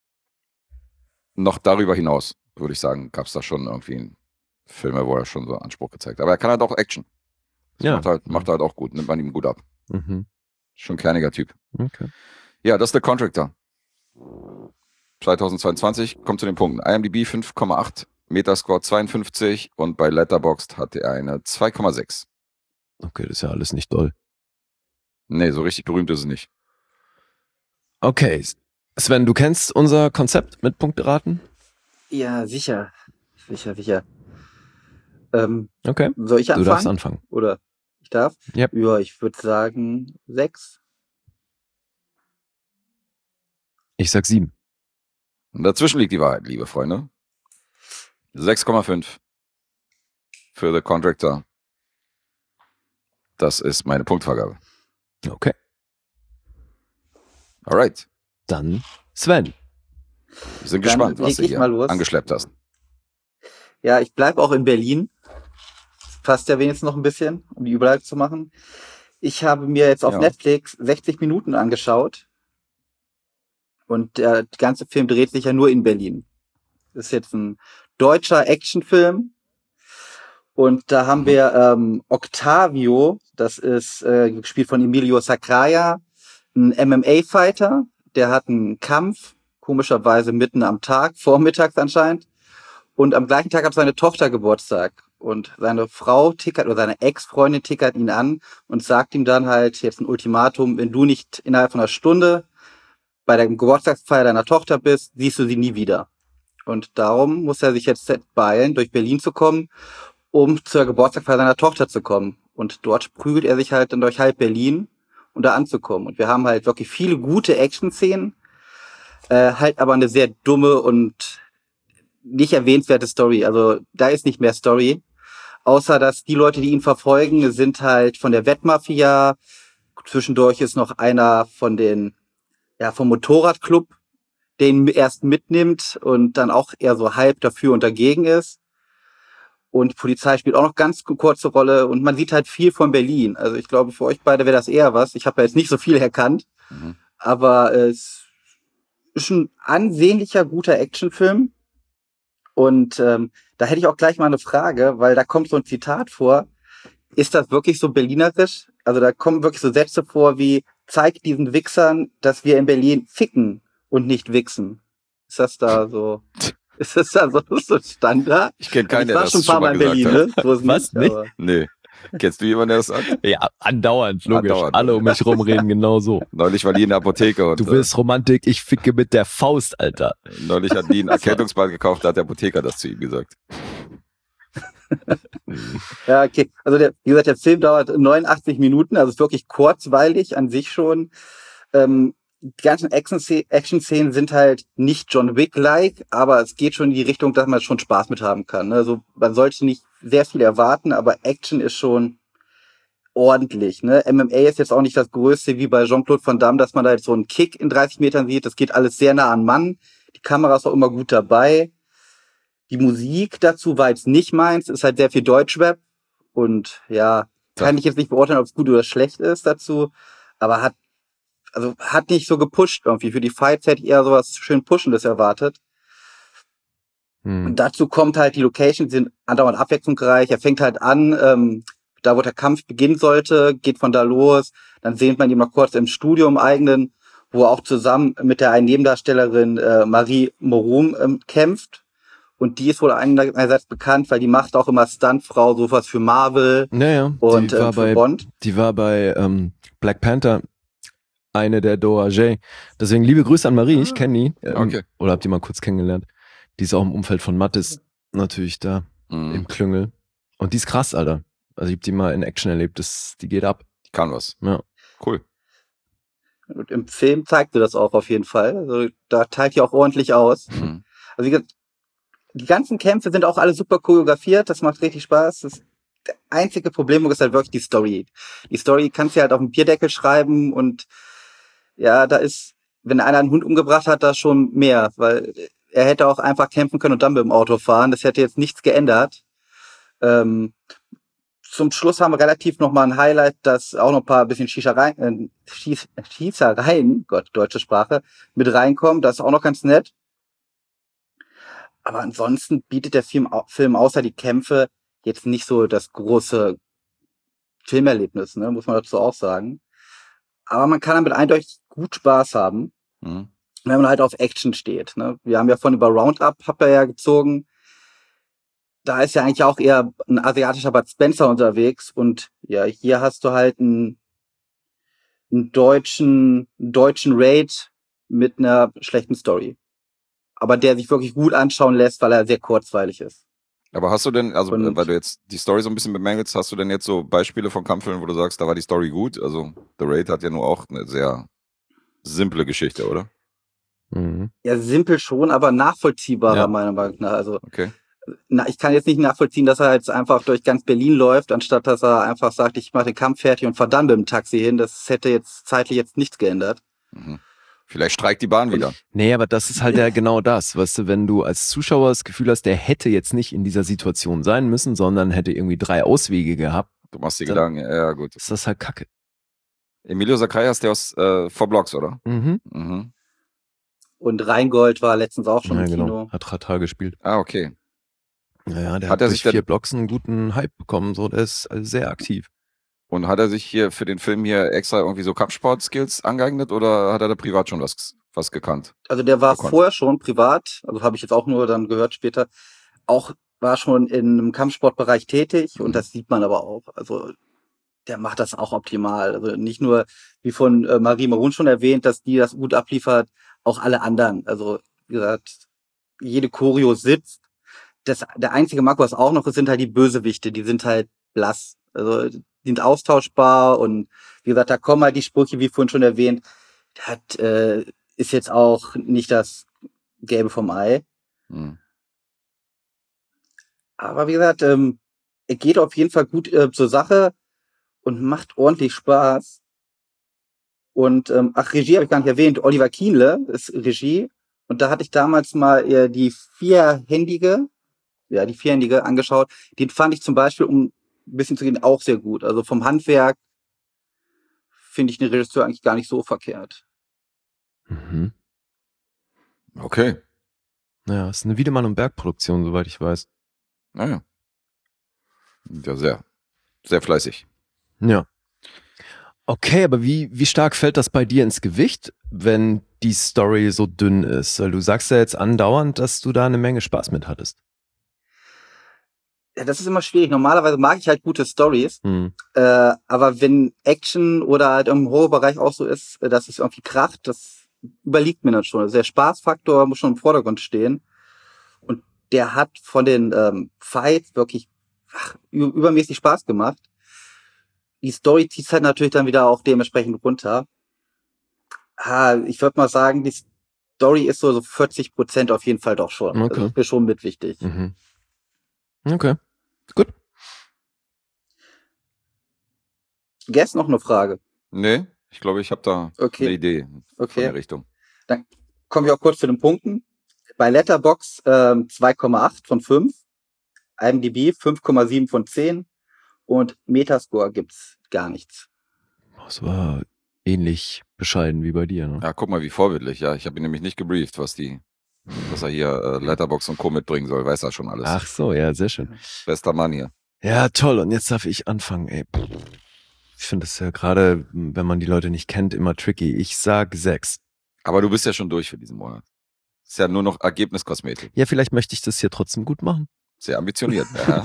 noch darüber hinaus, würde ich sagen, gab es da schon irgendwie Filme, wo er schon so Anspruch gezeigt hat. Aber er kann halt auch Action. Das macht er halt auch gut, nimmt man ihm gut ab. Schon ein kerniger Typ. Okay. Ja, das ist The Contractor. 2022, kommt zu den Punkten. IMDb 5,8, Metascore 52 und bei Letterboxd hat er eine 2,6. Okay, das ist ja alles nicht doll. Nee, so richtig berühmt ist es nicht. Okay, Sven, du kennst unser Konzept mit Punkteraten? Ja, sicher. Okay, Soll ich anfangen? du darfst anfangen. Oder ich darf? Yep. Ja, ich würde sagen 6. Ich sag 7. Und dazwischen liegt die Wahrheit, liebe Freunde. 6,5 für The Contractor. Das ist meine Punktvergabe. Okay. Alright. Dann Sven. Wir sind gespannt, was du leg ich mal hier los. angeschleppt hast. Ja, ich bleibe auch in Berlin. Das passt ja wenigstens noch ein bisschen, um die Überleitung zu machen. Ich habe mir jetzt auf Netflix 60 Minuten angeschaut. Und der ganze Film dreht sich ja nur in Berlin. Das ist jetzt ein deutscher Actionfilm. Und da haben wir Octavio, das ist gespielt von Emilio Sacraia, ein MMA-Fighter. Der hat einen Kampf, komischerweise mitten am Tag, vormittags anscheinend. Und am gleichen Tag hat seine Tochter Geburtstag. Und seine Frau oder seine Ex-Freundin tickert ihn an und sagt ihm dann halt jetzt ein Ultimatum, wenn du nicht innerhalb von einer Stunde bei der Geburtstagsfeier deiner Tochter bist, siehst du sie nie wieder. Und darum muss er sich jetzt beeilen, durch Berlin zu kommen um zur Geburtstagsfeier seiner Tochter zu kommen. Und dort prügelt er sich halt dann durch halb Berlin, um da anzukommen. Und wir haben halt wirklich viele gute Action-Szenen, halt aber eine sehr dumme und nicht erwähnenswerte Story. Also da ist nicht mehr Story. Außer, dass die Leute, die ihn verfolgen, sind halt von der Wettmafia. Zwischendurch ist noch einer vom Motorradclub, den erst mitnimmt und dann auch eher so halb dafür und dagegen ist. Und die Polizei spielt auch noch ganz kurze Rolle. Und man sieht halt viel von Berlin. Also ich glaube, für euch beide wäre das eher was. Ich habe ja jetzt nicht so viel erkannt. Aber es ist ein ansehnlicher, guter Actionfilm. Und da hätte ich auch gleich mal eine Frage, weil da kommt so ein Zitat vor. Ist das wirklich so berlinerisch? Also da kommen wirklich so Sätze vor wie, zeigt diesen Wichsern, dass wir in Berlin ficken und nicht wichsen. Ist das da so Standard? Ich kenne keinen, Ich der war das schon ein paar Mal in gesagt Berlin, hat. ne? So ist Was? Nicht? aber Nee. Kennst du jemanden, der das sagt? Ja, andauernd, logisch. Andauernd. Alle um mich rumreden genau so. Neulich war die in der Apotheke und Du willst Romantik, ich ficke mit der Faust, Alter. neulich hat die einen Erkältungsball gekauft, da hat der Apotheker das zu ihm gesagt. Ja, okay. Also wie gesagt, der Film dauert 89 Minuten, also ist wirklich kurzweilig an sich schon. Die ganzen Action-Szenen sind halt nicht John Wick-like, aber es geht schon in die Richtung, dass man schon Spaß mit haben kann. Also man sollte nicht sehr viel erwarten, aber Action ist schon ordentlich. Ne? MMA ist jetzt auch nicht das Größte wie bei Jean-Claude Van Damme, dass man da jetzt so einen Kick in 30 Metern sieht. Das geht alles sehr nah an Mann. Die Kamera ist auch immer gut dabei. Die Musik dazu war jetzt nicht meins, ist halt sehr viel Deutschrap. Und ja, kann ich jetzt nicht beurteilen, ob es gut oder schlecht ist dazu, aber hat nicht so gepusht irgendwie. Für die Fights hätte ich eher sowas schön Pushendes erwartet. Und dazu kommt halt, die Locations sind andauernd abwechslungsreich. Er fängt halt an, da wo der Kampf beginnen sollte, geht von da los. Dann sehen man ihn mal kurz im Studio im eigenen, wo er auch zusammen mit der einen Nebendarstellerin Marie Morum kämpft. Und die ist wohl einerseits bekannt, weil die macht auch immer Stuntfrau, sowas für Marvel und für Bond. Die war bei Black Panther eine der Doage. Deswegen liebe Grüße an Marie, ich kenne die. Okay. Oder habt ihr mal kurz kennengelernt. Die ist auch im Umfeld von Mattis natürlich da im Klüngel. Und die ist krass, Alter. Also ich hab die mal in Action erlebt, die geht ab. Die kann was. Ja. Cool. Und im Film zeigt sie das auch auf jeden Fall. Also da teilt die auch ordentlich aus. Also die ganzen Kämpfe sind auch alle super choreografiert, das macht richtig Spaß. Das einzige Problem ist halt wirklich die Story. Die Story kannst du halt auf dem Bierdeckel schreiben und ja, da ist, wenn einer einen Hund umgebracht hat, da schon mehr, weil er hätte auch einfach kämpfen können und dann mit dem Auto fahren. Das hätte jetzt nichts geändert. Zum Schluss haben wir relativ nochmal ein Highlight, dass auch noch ein paar bisschen Schießereien, Gott, deutsche Sprache, mit reinkommen. Das ist auch noch ganz nett. Aber ansonsten bietet der Film außer die Kämpfe jetzt nicht so das große Filmerlebnis, ne, muss man dazu auch sagen. Aber man kann damit eindeutig gut Spaß haben, wenn man halt auf Action steht. Ne. Wir haben ja von über Roundup, habt ihr ja gezogen. Da ist ja eigentlich auch eher ein asiatischer Bud Spencer unterwegs. Und ja, hier hast du halt einen deutschen Raid mit einer schlechten Story. Aber der sich wirklich gut anschauen lässt, weil er sehr kurzweilig ist. Aber hast du denn, also weil du jetzt die Story so ein bisschen bemängelst, hast du denn jetzt so Beispiele von Kampffilmen, wo du sagst, da war die Story gut? Also The Raid hat ja nur auch eine sehr simple Geschichte, oder? Ja, simpel schon, aber nachvollziehbarer meiner Meinung nach. Also okay. Ich kann jetzt nicht nachvollziehen, dass er jetzt einfach durch ganz Berlin läuft, anstatt dass er einfach sagt, ich mache den Kampf fertig und fahr dann mit dem Taxi hin. Das hätte jetzt zeitlich jetzt nichts geändert. Vielleicht streikt die Bahn wieder. Nee, aber das ist halt ja genau das, weißt du, wenn du als Zuschauer das Gefühl hast, der hätte jetzt nicht in dieser Situation sein müssen, sondern hätte irgendwie 3 Auswege gehabt. Du machst dir Gedanken, ja gut. Ist das halt kacke. Emilio Zacharias, der aus 4 Blocks, oder? Und Rheingold war letztens auch schon im Kino. Genau. Hat Ratar gespielt. Ah, okay. Ja, der hat durch 4 Blocks einen guten Hype bekommen, so, der ist also sehr aktiv. Und hat er sich hier für den Film hier extra irgendwie so Kampfsport-Skills angeeignet oder hat er da privat schon was gekannt? Also der war vorher schon privat, also habe ich jetzt auch nur dann gehört später, auch war schon in einem Kampfsportbereich tätig und das sieht man aber auch. Also der macht das auch optimal. Also nicht nur, wie von Marie Marun schon erwähnt, dass die das gut abliefert, auch alle anderen. Also wie gesagt, jede Choreo sitzt. der einzige Marco, was auch noch ist, sind halt die Bösewichte, die sind halt blass. Also die sind austauschbar und wie gesagt, da kommen halt die Sprüche, wie vorhin schon erwähnt, das ist jetzt auch nicht das Gelbe vom Ei. Hm. Aber wie gesagt, er geht auf jeden Fall gut zur Sache und macht ordentlich Spaß. Und Regie habe ich gar nicht erwähnt, Oliver Kienle ist Regie. Und da hatte ich damals mal die vierhändige angeschaut. Den fand ich zum Beispiel, um ein bisschen zu gehen, auch sehr gut. Also vom Handwerk finde ich den Regisseur eigentlich gar nicht so verkehrt. Mhm. Okay. Naja, ist eine Wiedemann- und Berg-Produktion, soweit ich weiß. Naja. Ja, sehr, sehr fleißig. Ja. Okay, aber wie stark fällt das bei dir ins Gewicht, wenn die Story so dünn ist? Weil du sagst ja jetzt andauernd, dass du da eine Menge Spaß mit hattest. Ja, das ist immer schwierig. Normalerweise mag ich halt gute Stories. Aber wenn Action oder halt im Horrorbereich auch so ist, dass es irgendwie kracht, das überliegt mir dann schon. Also der Spaßfaktor muss schon im Vordergrund stehen. Und der hat von den Fights wirklich übermäßig Spaß gemacht. Die Story zieht halt natürlich dann wieder auch dementsprechend runter. Ich würde mal sagen, die Story ist so 40% auf jeden Fall doch schon. Okay. Also ist mir schon mit wichtig. Mhm. Okay, gut. Guess noch eine Frage. Nee, ich glaube, ich habe da eine Idee von der Richtung. Dann kommen wir auch kurz zu den Punkten. Bei Letterboxd 2,8 von 5, IMDb 5,7 von 10 und Metascore gibt's gar nichts. Das war ähnlich bescheiden wie bei dir, ne? Ja, guck mal, wie vorbildlich. Ja, ich habe ihn nämlich nicht gebrieft, was er hier Letterboxd und Co. mitbringen soll. Weiß er schon alles. Ach so, ja, sehr schön. Bester Mann hier. Ja, toll. Und jetzt darf ich anfangen, ey. Ich finde das ja gerade, wenn man die Leute nicht kennt, immer tricky. Ich sag 6. Aber du bist ja schon durch für diesen Monat. Ist ja nur noch Ergebniskosmetik. Ja, vielleicht möchte ich das hier trotzdem gut machen. Sehr ambitioniert. Ja.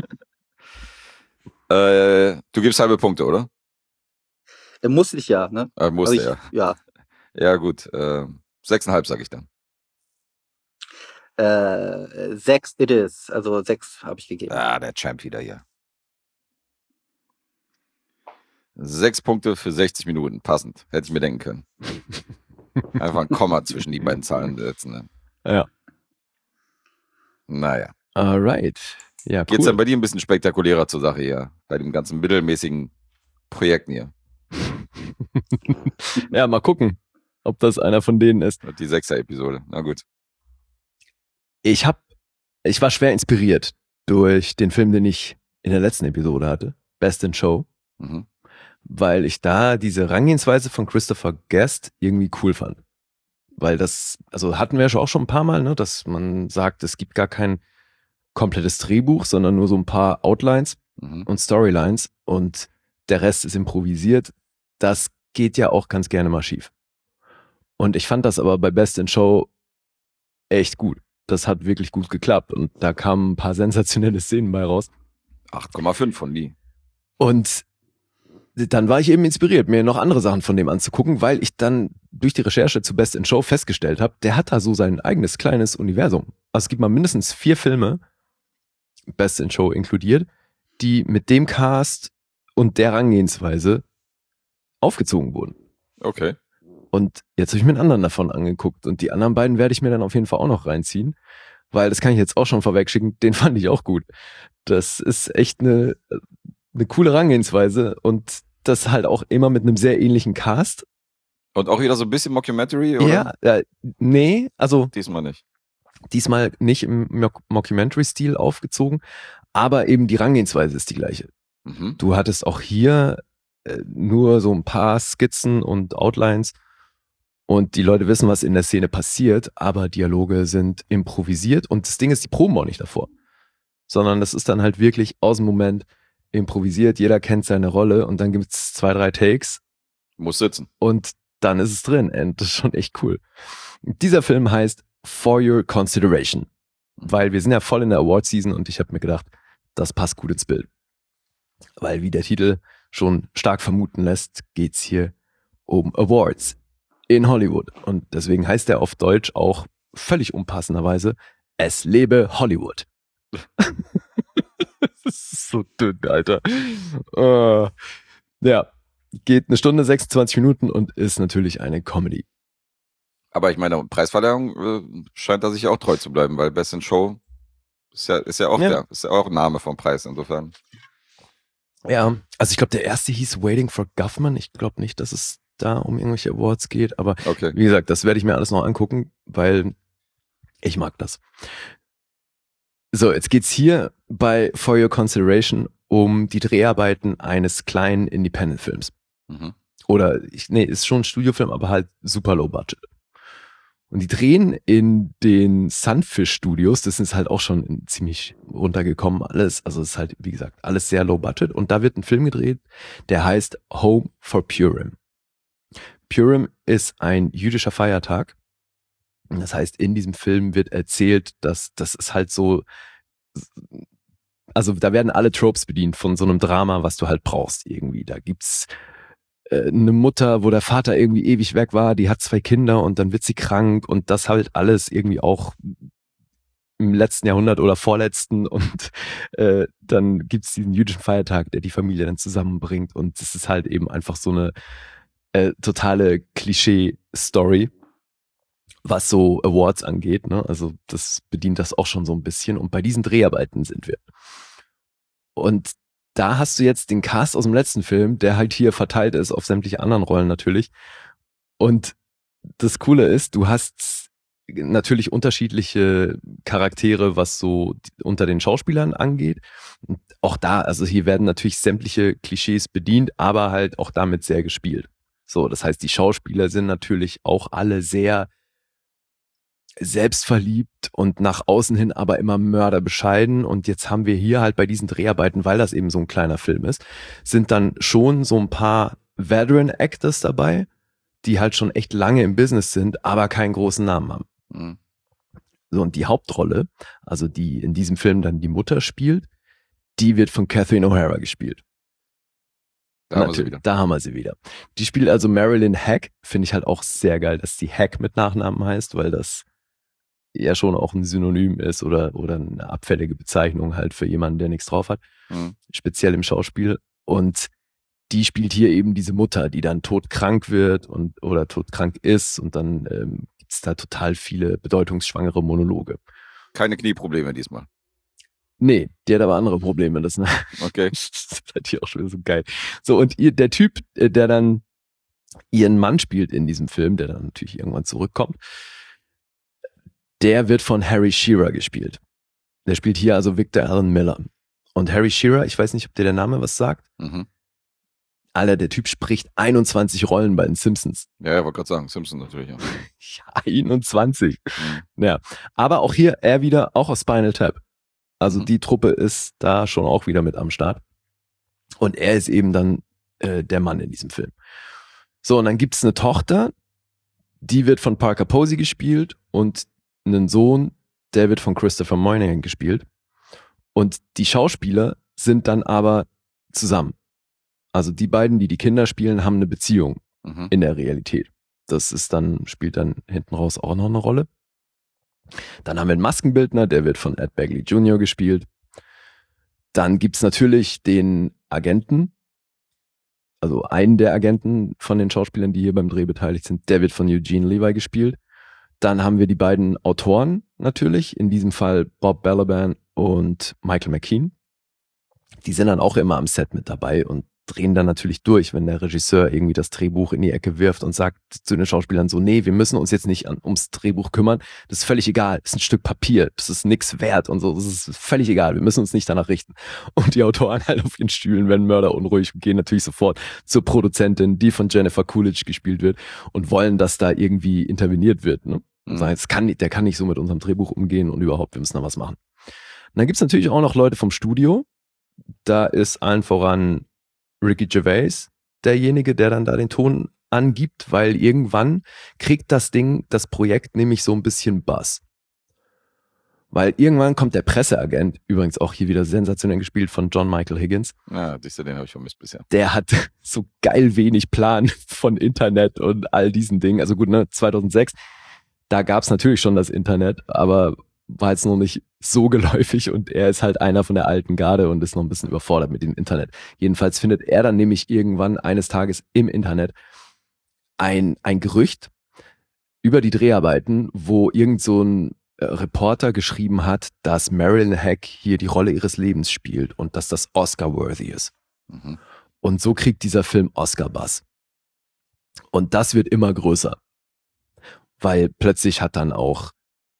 Du gibst halbe Punkte, oder? Musste ich ja, ne? Musste, also ja. Ja, gut. 6,5 sag ich dann. 6 it is. Also 6 habe ich gegeben. Ah, der Champ wieder hier. 6 Punkte für 60 Minuten. Passend. Hätte ich mir denken können. Einfach ein Komma zwischen die beiden Zahlen setzen. Ne? Ja. Naja. Alright. Ja, cool. Geht's dann bei dir ein bisschen spektakulärer zur Sache hier? Bei dem ganzen mittelmäßigen Projekten hier. Ja, mal gucken, ob das einer von denen ist. Die 6er-Episode. Na gut. Ich war schwer inspiriert durch den Film, den ich in der letzten Episode hatte. Best in Show. Mhm. Weil ich da diese Herangehensweise von Christopher Guest irgendwie cool fand. Weil hatten wir ja auch schon ein paar Mal, ne, dass man sagt, es gibt gar kein komplettes Drehbuch, sondern nur so ein paar Outlines und Storylines und der Rest ist improvisiert. Das geht ja auch ganz gerne mal schief. Und ich fand das aber bei Best in Show echt gut. Das hat wirklich gut geklappt und da kamen ein paar sensationelle Szenen bei raus. 8,5 von die. Und dann war ich eben inspiriert, mir noch andere Sachen von dem anzugucken, weil ich dann durch die Recherche zu Best in Show festgestellt habe, der hat da so sein eigenes kleines Universum. Also es gibt mal mindestens 4 Filme, Best in Show inkludiert, die mit dem Cast und der Herangehensweise aufgezogen wurden. Okay. Und jetzt habe ich mir einen anderen davon angeguckt und die anderen beiden werde ich mir dann auf jeden Fall auch noch reinziehen, weil das kann ich jetzt auch schon vorwegschicken, den fand ich auch gut. Das ist echt eine coole Herangehensweise und das halt auch immer mit einem sehr ähnlichen Cast. Und auch wieder so ein bisschen Mockumentary, oder? Ja, nee, also diesmal nicht. Diesmal nicht im Mockumentary-Stil aufgezogen, aber eben die Herangehensweise ist die gleiche. Mhm. Du hattest auch hier nur so ein paar Skizzen und Outlines und die Leute wissen, was in der Szene passiert, aber Dialoge sind improvisiert und das Ding ist, die proben auch nicht davor, sondern das ist dann halt wirklich aus dem Moment improvisiert, jeder kennt seine Rolle und dann gibt es 2, 3 Takes. Muss sitzen. Und dann ist es drin und das ist schon echt cool. Dieser Film heißt For Your Consideration, weil wir sind ja voll in der Award-Season und ich habe mir gedacht, das passt gut ins Bild. Weil wie der Titel schon stark vermuten lässt, geht's hier um Awards in Hollywood. Und deswegen heißt er auf Deutsch auch völlig unpassenderweise Es lebe Hollywood. Das ist so dünn, Alter. Ja, geht 1 Stunde 26 Minuten und ist natürlich eine Comedy. Aber ich meine, Preisverleihung scheint da sich auch treu zu bleiben, weil Best in Show ist ja auch ein Name vom Preis, insofern. Ja, also ich glaube, der erste hieß Waiting for Guffman. Ich glaube nicht, dass es da um irgendwelche Awards geht, aber wie gesagt, das werde ich mir alles noch angucken, weil ich mag das. So, jetzt geht's hier bei For Your Consideration um die Dreharbeiten eines kleinen Independent-Films. Mhm. Ist schon ein Studiofilm, aber halt super low budget. Und die drehen in den Sunfish Studios, das ist halt auch schon ziemlich runtergekommen alles, also es ist halt, wie gesagt, alles sehr low budget und da wird ein Film gedreht, der heißt Home for Purim. Purim ist ein jüdischer Feiertag. Das heißt, in diesem Film wird erzählt, dass das ist halt so, also da werden alle Tropes bedient von so einem Drama, was du halt brauchst irgendwie. Da gibt's eine Mutter, wo der Vater irgendwie ewig weg war, die hat 2 Kinder und dann wird sie krank und das halt alles irgendwie auch im letzten Jahrhundert oder vorletzten und dann gibt's diesen jüdischen Feiertag, der die Familie dann zusammenbringt und das ist halt eben einfach so eine totale Klischee-Story, was so Awards angeht, ne? Also das bedient das auch schon so ein bisschen und bei diesen Dreharbeiten sind wir. Und da hast du jetzt den Cast aus dem letzten Film, der halt hier verteilt ist auf sämtliche anderen Rollen natürlich. Und das Coole ist, du hast natürlich unterschiedliche Charaktere, was so unter den Schauspielern angeht. Und auch da, also hier werden natürlich sämtliche Klischees bedient, aber halt auch damit sehr gespielt. So, das heißt, die Schauspieler sind natürlich auch alle sehr selbstverliebt und nach außen hin aber immer mörderbescheiden. Und jetzt haben wir hier halt bei diesen Dreharbeiten, weil das eben so ein kleiner Film ist, sind dann schon so ein paar Veteran Actors dabei, die halt schon echt lange im Business sind, aber keinen großen Namen haben. Mhm. So, und die Hauptrolle, also die in diesem Film dann die Mutter spielt, die wird von Catherine O'Hara gespielt. Da haben wir sie wieder. Die spielt also Marilyn Hack. Finde ich halt auch sehr geil, dass die Hack mit Nachnamen heißt, weil das ja schon auch ein Synonym ist oder eine abfällige Bezeichnung halt für jemanden, der nichts drauf hat. Mhm. Speziell im Schauspiel. Und die spielt hier eben diese Mutter, die dann todkrank wird oder todkrank ist und dann gibt es da total viele bedeutungsschwangere Monologe. Keine Knieprobleme diesmal. Nee, die hat aber andere Probleme. Das, ne? Okay. Das ist halt hier auch schon wieder so geil. So, und der Typ, der dann ihren Mann spielt in diesem Film, der dann natürlich irgendwann zurückkommt, der wird von Harry Shearer gespielt. Der spielt hier also Victor Allen Miller. Und Harry Shearer, ich weiß nicht, ob dir der Name was sagt. Mhm. Alter, der Typ spricht 21 Rollen bei den Simpsons. Ja, ich wollte gerade sagen, Simpsons natürlich. Ja. 21. Ja, aber auch hier, er wieder, auch aus Spinal Tap. Also die Truppe ist da schon auch wieder mit am Start. Und er ist eben dann der Mann in diesem Film. So, und dann gibt's eine Tochter, die wird von Parker Posey gespielt und einen Sohn, der wird von Christopher Moynihan gespielt. Und die Schauspieler sind dann aber zusammen. Also die beiden, die Kinder spielen, haben eine Beziehung in der Realität. Das spielt dann hinten raus auch noch eine Rolle. Dann haben wir einen Maskenbildner, der wird von Ed Begley Jr. gespielt. Dann gibt's natürlich den Agenten, also einen der Agenten von den Schauspielern, die hier beim Dreh beteiligt sind, der wird von Eugene Levy gespielt. Dann haben wir die beiden Autoren natürlich, in diesem Fall Bob Balaban und Michael McKean. Die sind dann auch immer am Set mit dabei und drehen dann natürlich durch, wenn der Regisseur irgendwie das Drehbuch in die Ecke wirft und sagt zu den Schauspielern so, nee, wir müssen uns jetzt nicht ums Drehbuch kümmern, das ist völlig egal, das ist ein Stück Papier, das ist nix wert und so, das ist völlig egal, wir müssen uns nicht danach richten. Und die Autoren halt auf ihren Stühlen werden mörderunruhig und gehen natürlich sofort zur Produzentin, die von Jennifer Coolidge gespielt wird und wollen, dass da irgendwie interveniert wird. Ne? Und sagen, der kann nicht so mit unserem Drehbuch umgehen und überhaupt, wir müssen da was machen. Und dann gibt's natürlich auch noch Leute vom Studio, da ist allen voran Ricky Gervais, derjenige, der dann da den Ton angibt, weil irgendwann kriegt das Projekt nämlich so ein bisschen Buzz. Weil irgendwann kommt der Presseagent, übrigens auch hier wieder sensationell gespielt von John Michael Higgins. Ja, den habe ich vermisst bisher. Der hat so geil wenig Plan von Internet und all diesen Dingen. Also gut, ne, 2006, da gab's natürlich schon das Internet, aber war jetzt noch nicht so geläufig und er ist halt einer von der alten Garde und ist noch ein bisschen überfordert mit dem Internet. Jedenfalls findet er dann nämlich irgendwann eines Tages im Internet ein Gerücht über die Dreharbeiten, wo irgend so ein Reporter geschrieben hat, dass Marilyn Hack hier die Rolle ihres Lebens spielt und dass das Oscar-worthy ist. Mhm. Und so kriegt dieser Film Oscar-Buzz. Und das wird immer größer. Weil plötzlich hat dann auch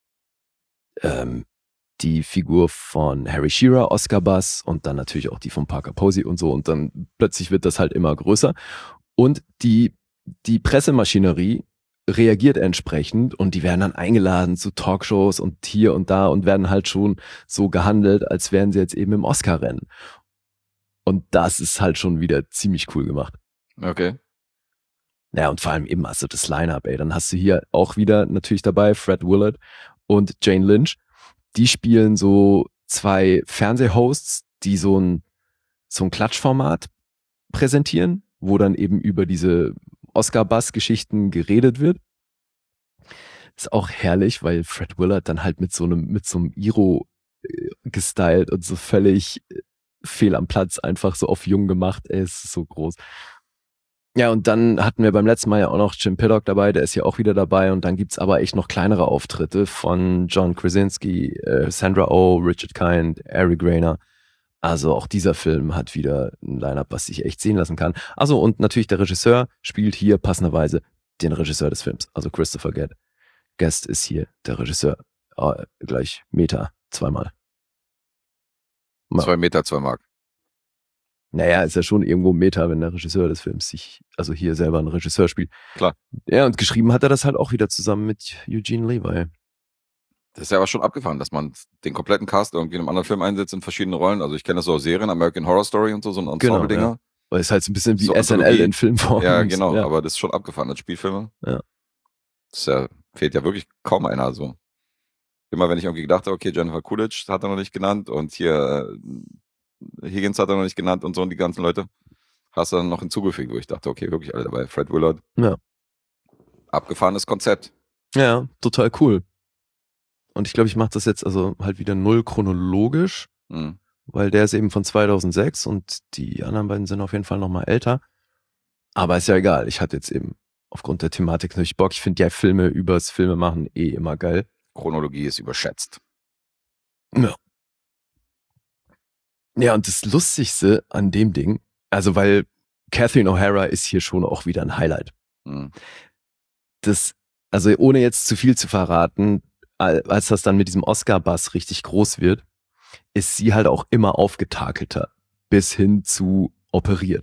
die Figur von Harry Shearer Oscar-Buzz und dann natürlich auch die von Parker Posey und so. Und dann plötzlich wird das halt immer größer. Und die Pressemaschinerie reagiert entsprechend und die werden dann eingeladen zu Talkshows und hier und da und werden halt schon so gehandelt, als wären sie jetzt eben im Oscar-Rennen. Und das ist halt schon wieder ziemlich cool gemacht. Okay. Ja, und vor allem eben, also das Line-Up, dann hast du hier auch wieder natürlich dabei Fred Willard und Jane Lynch. Die spielen so 2 Fernsehhosts, die so ein Klatschformat präsentieren, wo dann eben über diese Oscar-Buzz-Geschichten geredet wird. Ist auch herrlich, weil Fred Willard dann halt mit so einem Iro gestylt und so völlig fehl am Platz, einfach so auf jung gemacht. Ist so groß. Ja, und dann hatten wir beim letzten Mal ja auch noch Jim Paddock dabei, der ist ja auch wieder dabei. Und dann gibt's aber echt noch kleinere Auftritte von John Krasinski, Sandra Oh, Richard Kind, Eric Rayner. Also auch dieser Film hat wieder ein Line-Up, was sich echt sehen lassen kann. Also und natürlich der Regisseur spielt hier passenderweise den Regisseur des Films. Also Christopher Guest ist hier der Regisseur. Gleich Meta, 2-mal. 2 Meter, 2 Mark. Naja, ist ja schon irgendwo Meta, wenn der Regisseur des Films also hier selber einen Regisseur spielt. Klar. Ja, und geschrieben hat er das halt auch wieder zusammen mit Eugene Levy. Das ist ja aber schon abgefahren, dass man den kompletten Cast irgendwie in einem anderen Film einsetzt in verschiedenen Rollen. Also ich kenne das so aus Serien, American Horror Story und so ein Ensemble-Dinger. Genau, ja. Weil es halt so ein bisschen wie So SNL Anthologie. in Filmform. Ja, genau, Ja. aber das ist schon abgefahren als Spielfilme. Ja. Fehlt ja wirklich kaum einer so. Immer wenn ich irgendwie gedacht habe, okay, Jennifer Coolidge hat er noch nicht genannt und hier Higgins hat er noch nicht genannt und so und die ganzen Leute hast du dann noch hinzugefügt, wo ich dachte, okay, wirklich alle dabei. Fred Willard. Ja. Abgefahrenes Konzept. Ja, total cool. Und ich glaube, ich mache das jetzt also halt wieder 0 chronologisch, Mhm. weil der ist eben von 2006 und die anderen beiden sind auf jeden Fall noch mal älter. Aber ist ja egal. Ich hatte jetzt eben aufgrund der Thematik natürlich Bock. Ich finde ja Filme übers Filmemachen immer geil. Chronologie ist überschätzt. Ja. Ja, und das Lustigste an dem Ding, also weil Catherine O'Hara ist hier schon auch wieder ein Highlight. Mhm. Also ohne jetzt zu viel zu verraten, als das dann mit diesem Oscar-Buzz richtig groß wird, ist sie halt auch immer aufgetakelter, bis hin zu operiert.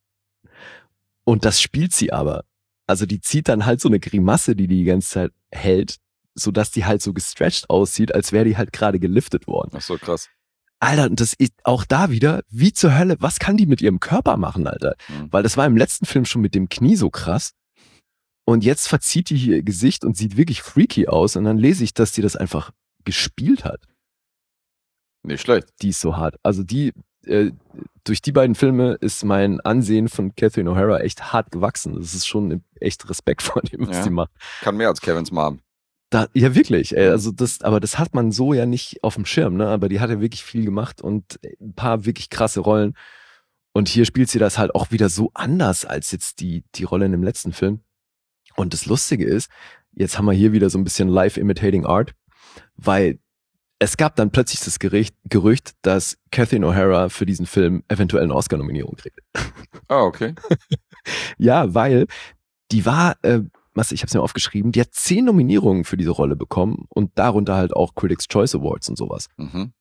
Und das spielt sie aber. Also die zieht dann halt so eine Grimasse, die ganze Zeit hält, sodass die halt so gestretched aussieht, als wäre die halt gerade geliftet worden. Ach so, krass. Alter, und das ist auch da wieder, wie zur Hölle, was kann die mit ihrem Körper machen, Alter? Mhm. Weil das war im letzten Film schon mit dem Knie so krass. Und jetzt verzieht die hier ihr Gesicht und sieht wirklich freaky aus. Und dann lese ich, dass die das einfach gespielt hat. Nicht schlecht. Die ist so hart. Also durch die beiden Filme ist mein Ansehen von Catherine O'Hara echt hart gewachsen. Das ist schon echt Respekt vor dem, was Ja. die macht. Kann mehr als Kevins Mom. Ja, wirklich. Also aber das hat man so ja nicht auf dem Schirm, ne? Aber die hat ja wirklich viel gemacht und ein paar wirklich krasse Rollen. Und hier spielt sie das halt auch wieder so anders als jetzt die Rolle in dem letzten Film. Und das Lustige ist, jetzt haben wir hier wieder so ein bisschen Live Imitating Art, weil es gab dann plötzlich das Gerücht, dass Catherine O'Hara für diesen Film eventuell eine Oscar-Nominierung kriegt. Ah, okay. Ja, weil die war, ich hab's mir aufgeschrieben, die hat 10 Nominierungen für diese Rolle bekommen und darunter halt auch Critics' Choice Awards und sowas. Mhm.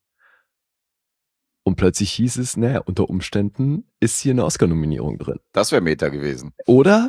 Und plötzlich hieß es, naja, unter Umständen ist hier eine Oscar-Nominierung drin. Das wäre Meta gewesen. Oder?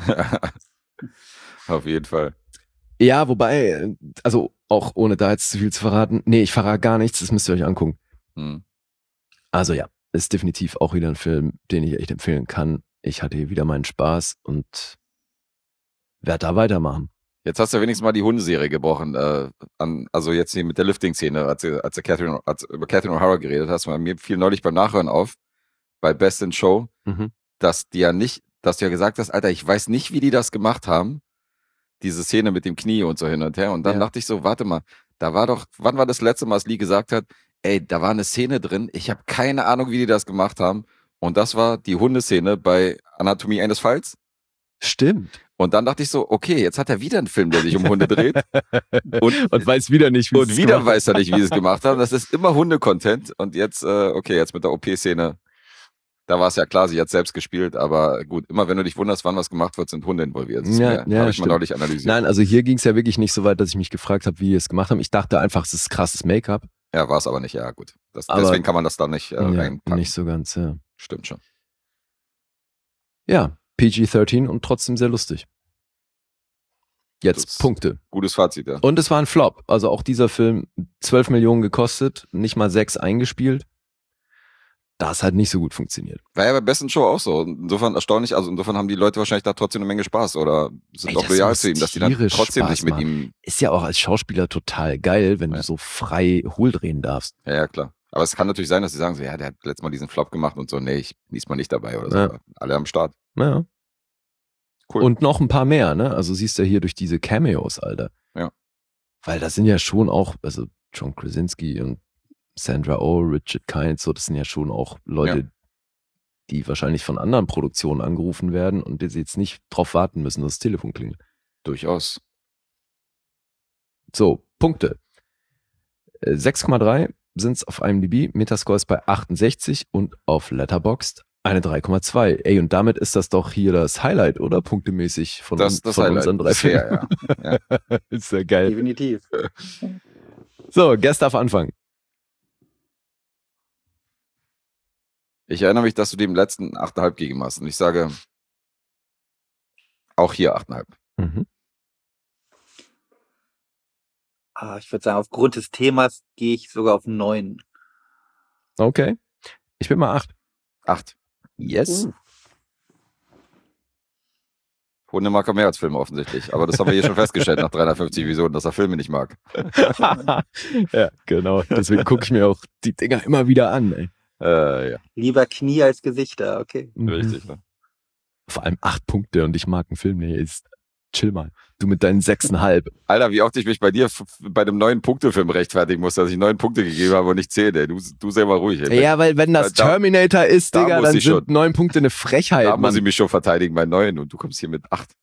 Auf jeden Fall. Ja, wobei, also auch ohne da jetzt zu viel zu verraten, nee, ich verrate gar nichts, das müsst ihr euch angucken. Mhm. Also ja, ist definitiv auch wieder ein Film, den ich echt empfehlen kann. Ich hatte hier wieder meinen Spaß und werde da weitermachen. Jetzt hast du wenigstens mal die Hundeserie gebrochen. Also jetzt hier mit der Lifting-Szene, als du über Catherine O'Hara geredet hast. Mir fiel neulich beim Nachhören auf, bei Best in Show, dass du ja gesagt hast, Alter, ich weiß nicht, wie die das gemacht haben. Diese Szene mit dem Knie und so hin und her. Und dann dachte ich so, warte mal, Da war doch, wann war das letzte Mal, dass Lee gesagt hat, ey, da war eine Szene drin, ich habe keine Ahnung, wie die das gemacht haben. Und das war die Hundeszene bei Anatomie eines Falls. Stimmt. Und dann dachte ich so, okay, jetzt hat er wieder einen Film, der sich um Hunde dreht. Und weiß wieder nicht, wie Und wieder weiß er nicht, wie sie es gemacht haben. Das ist immer Hunde-Content. Und jetzt, okay, jetzt mit der OP-Szene, da war es ja klar, sie hat selbst gespielt. Aber gut, immer wenn du dich wunderst, wann was gemacht wird, sind Hunde involviert. Das Ja, habe ich stimmt. mal neulich analysiert. Nein, also hier ging es ja wirklich nicht so weit, dass ich mich gefragt habe, wie die es gemacht haben. Ich dachte einfach, es ist krasses Make-up. Ja, war es aber nicht. Ja, gut. Aber- Deswegen kann man das da nicht Ja, reinpacken. nicht so ganz, ja. Stimmt schon. Ja, PG-13 und trotzdem sehr lustig. Jetzt Das- Punkte. Gutes Fazit, ja. Und es war ein Flop. Also auch dieser Film 12 Millionen gekostet, nicht mal 6 eingespielt. Das hat nicht so gut funktioniert. War ja bei Best in Show auch so. Insofern erstaunlich. Also insofern haben die Leute wahrscheinlich da trotzdem eine Menge Spaß oder sind Ey, auch das loyal muss zu ihm, dass die dann tierisch trotzdem Spaß nicht mit machen. ihm. Ist ja auch als Schauspieler total geil, wenn Ja. du so frei hohl drehen darfst. Ja, ja, klar. Aber es kann natürlich sein, dass sie sagen so, ja, der hat letztes Mal diesen Flop gemacht und so, nee, ich bin diesmal nicht dabei oder so. Ja. Aber alle am Start. Ja. Cool. Und noch ein paar mehr, ne? Also siehst du hier durch diese Cameos, Alter. Ja. Weil das sind ja schon auch, also John Krasinski und Sandra Oh, Richard Kynes, so, das sind ja schon auch Leute, die wahrscheinlich von anderen Produktionen angerufen werden und die jetzt nicht drauf warten müssen, dass das Telefon klingelt. Durchaus. So, Punkte. 6,3 sind es auf IMDb, Metascore ist bei 68 und auf Letterboxd eine 3,2. Ey, und damit ist das doch hier das Highlight, oder? Punktemäßig von, Das von Highlight unseren 3 bisher, Filmen. ja. Ist ja geil. Definitiv. So, Guest darf anfangen. Ich erinnere mich, dass du dem letzten 8,5 gegeben hast. Und ich sage, auch hier 8,5. Mhm. Ich würde sagen, aufgrund des Themas gehe ich sogar auf 9. Okay. Ich bin mal 8. 8. Yes. Hunde mag er mehr als Filme offensichtlich. Aber das haben wir hier schon festgestellt nach 350 Episoden, dass er Filme nicht mag. Ja, genau. Deswegen gucke ich mir auch die Dinger immer wieder an. Ey. Ja, Lieber Knie als Gesichter, okay. Mhm. richtig. Ne? Vor allem 8 Punkte und ich mag einen Film, der ist chill mal. Du mit deinen 6,5. Alter, wie oft ich mich bei dir bei einem 9-Punkte-Film rechtfertigen muss, dass ich 9 Punkte gegeben habe und nicht 10, ey. Du selber ruhig, ey. Ja, weil wenn das Da- Terminator ist, da Digga, muss dann ich sind schon. 9 Punkte eine Frechheit, Da muss Mann. ich mich schon verteidigen bei 9 und du kommst hier mit 8.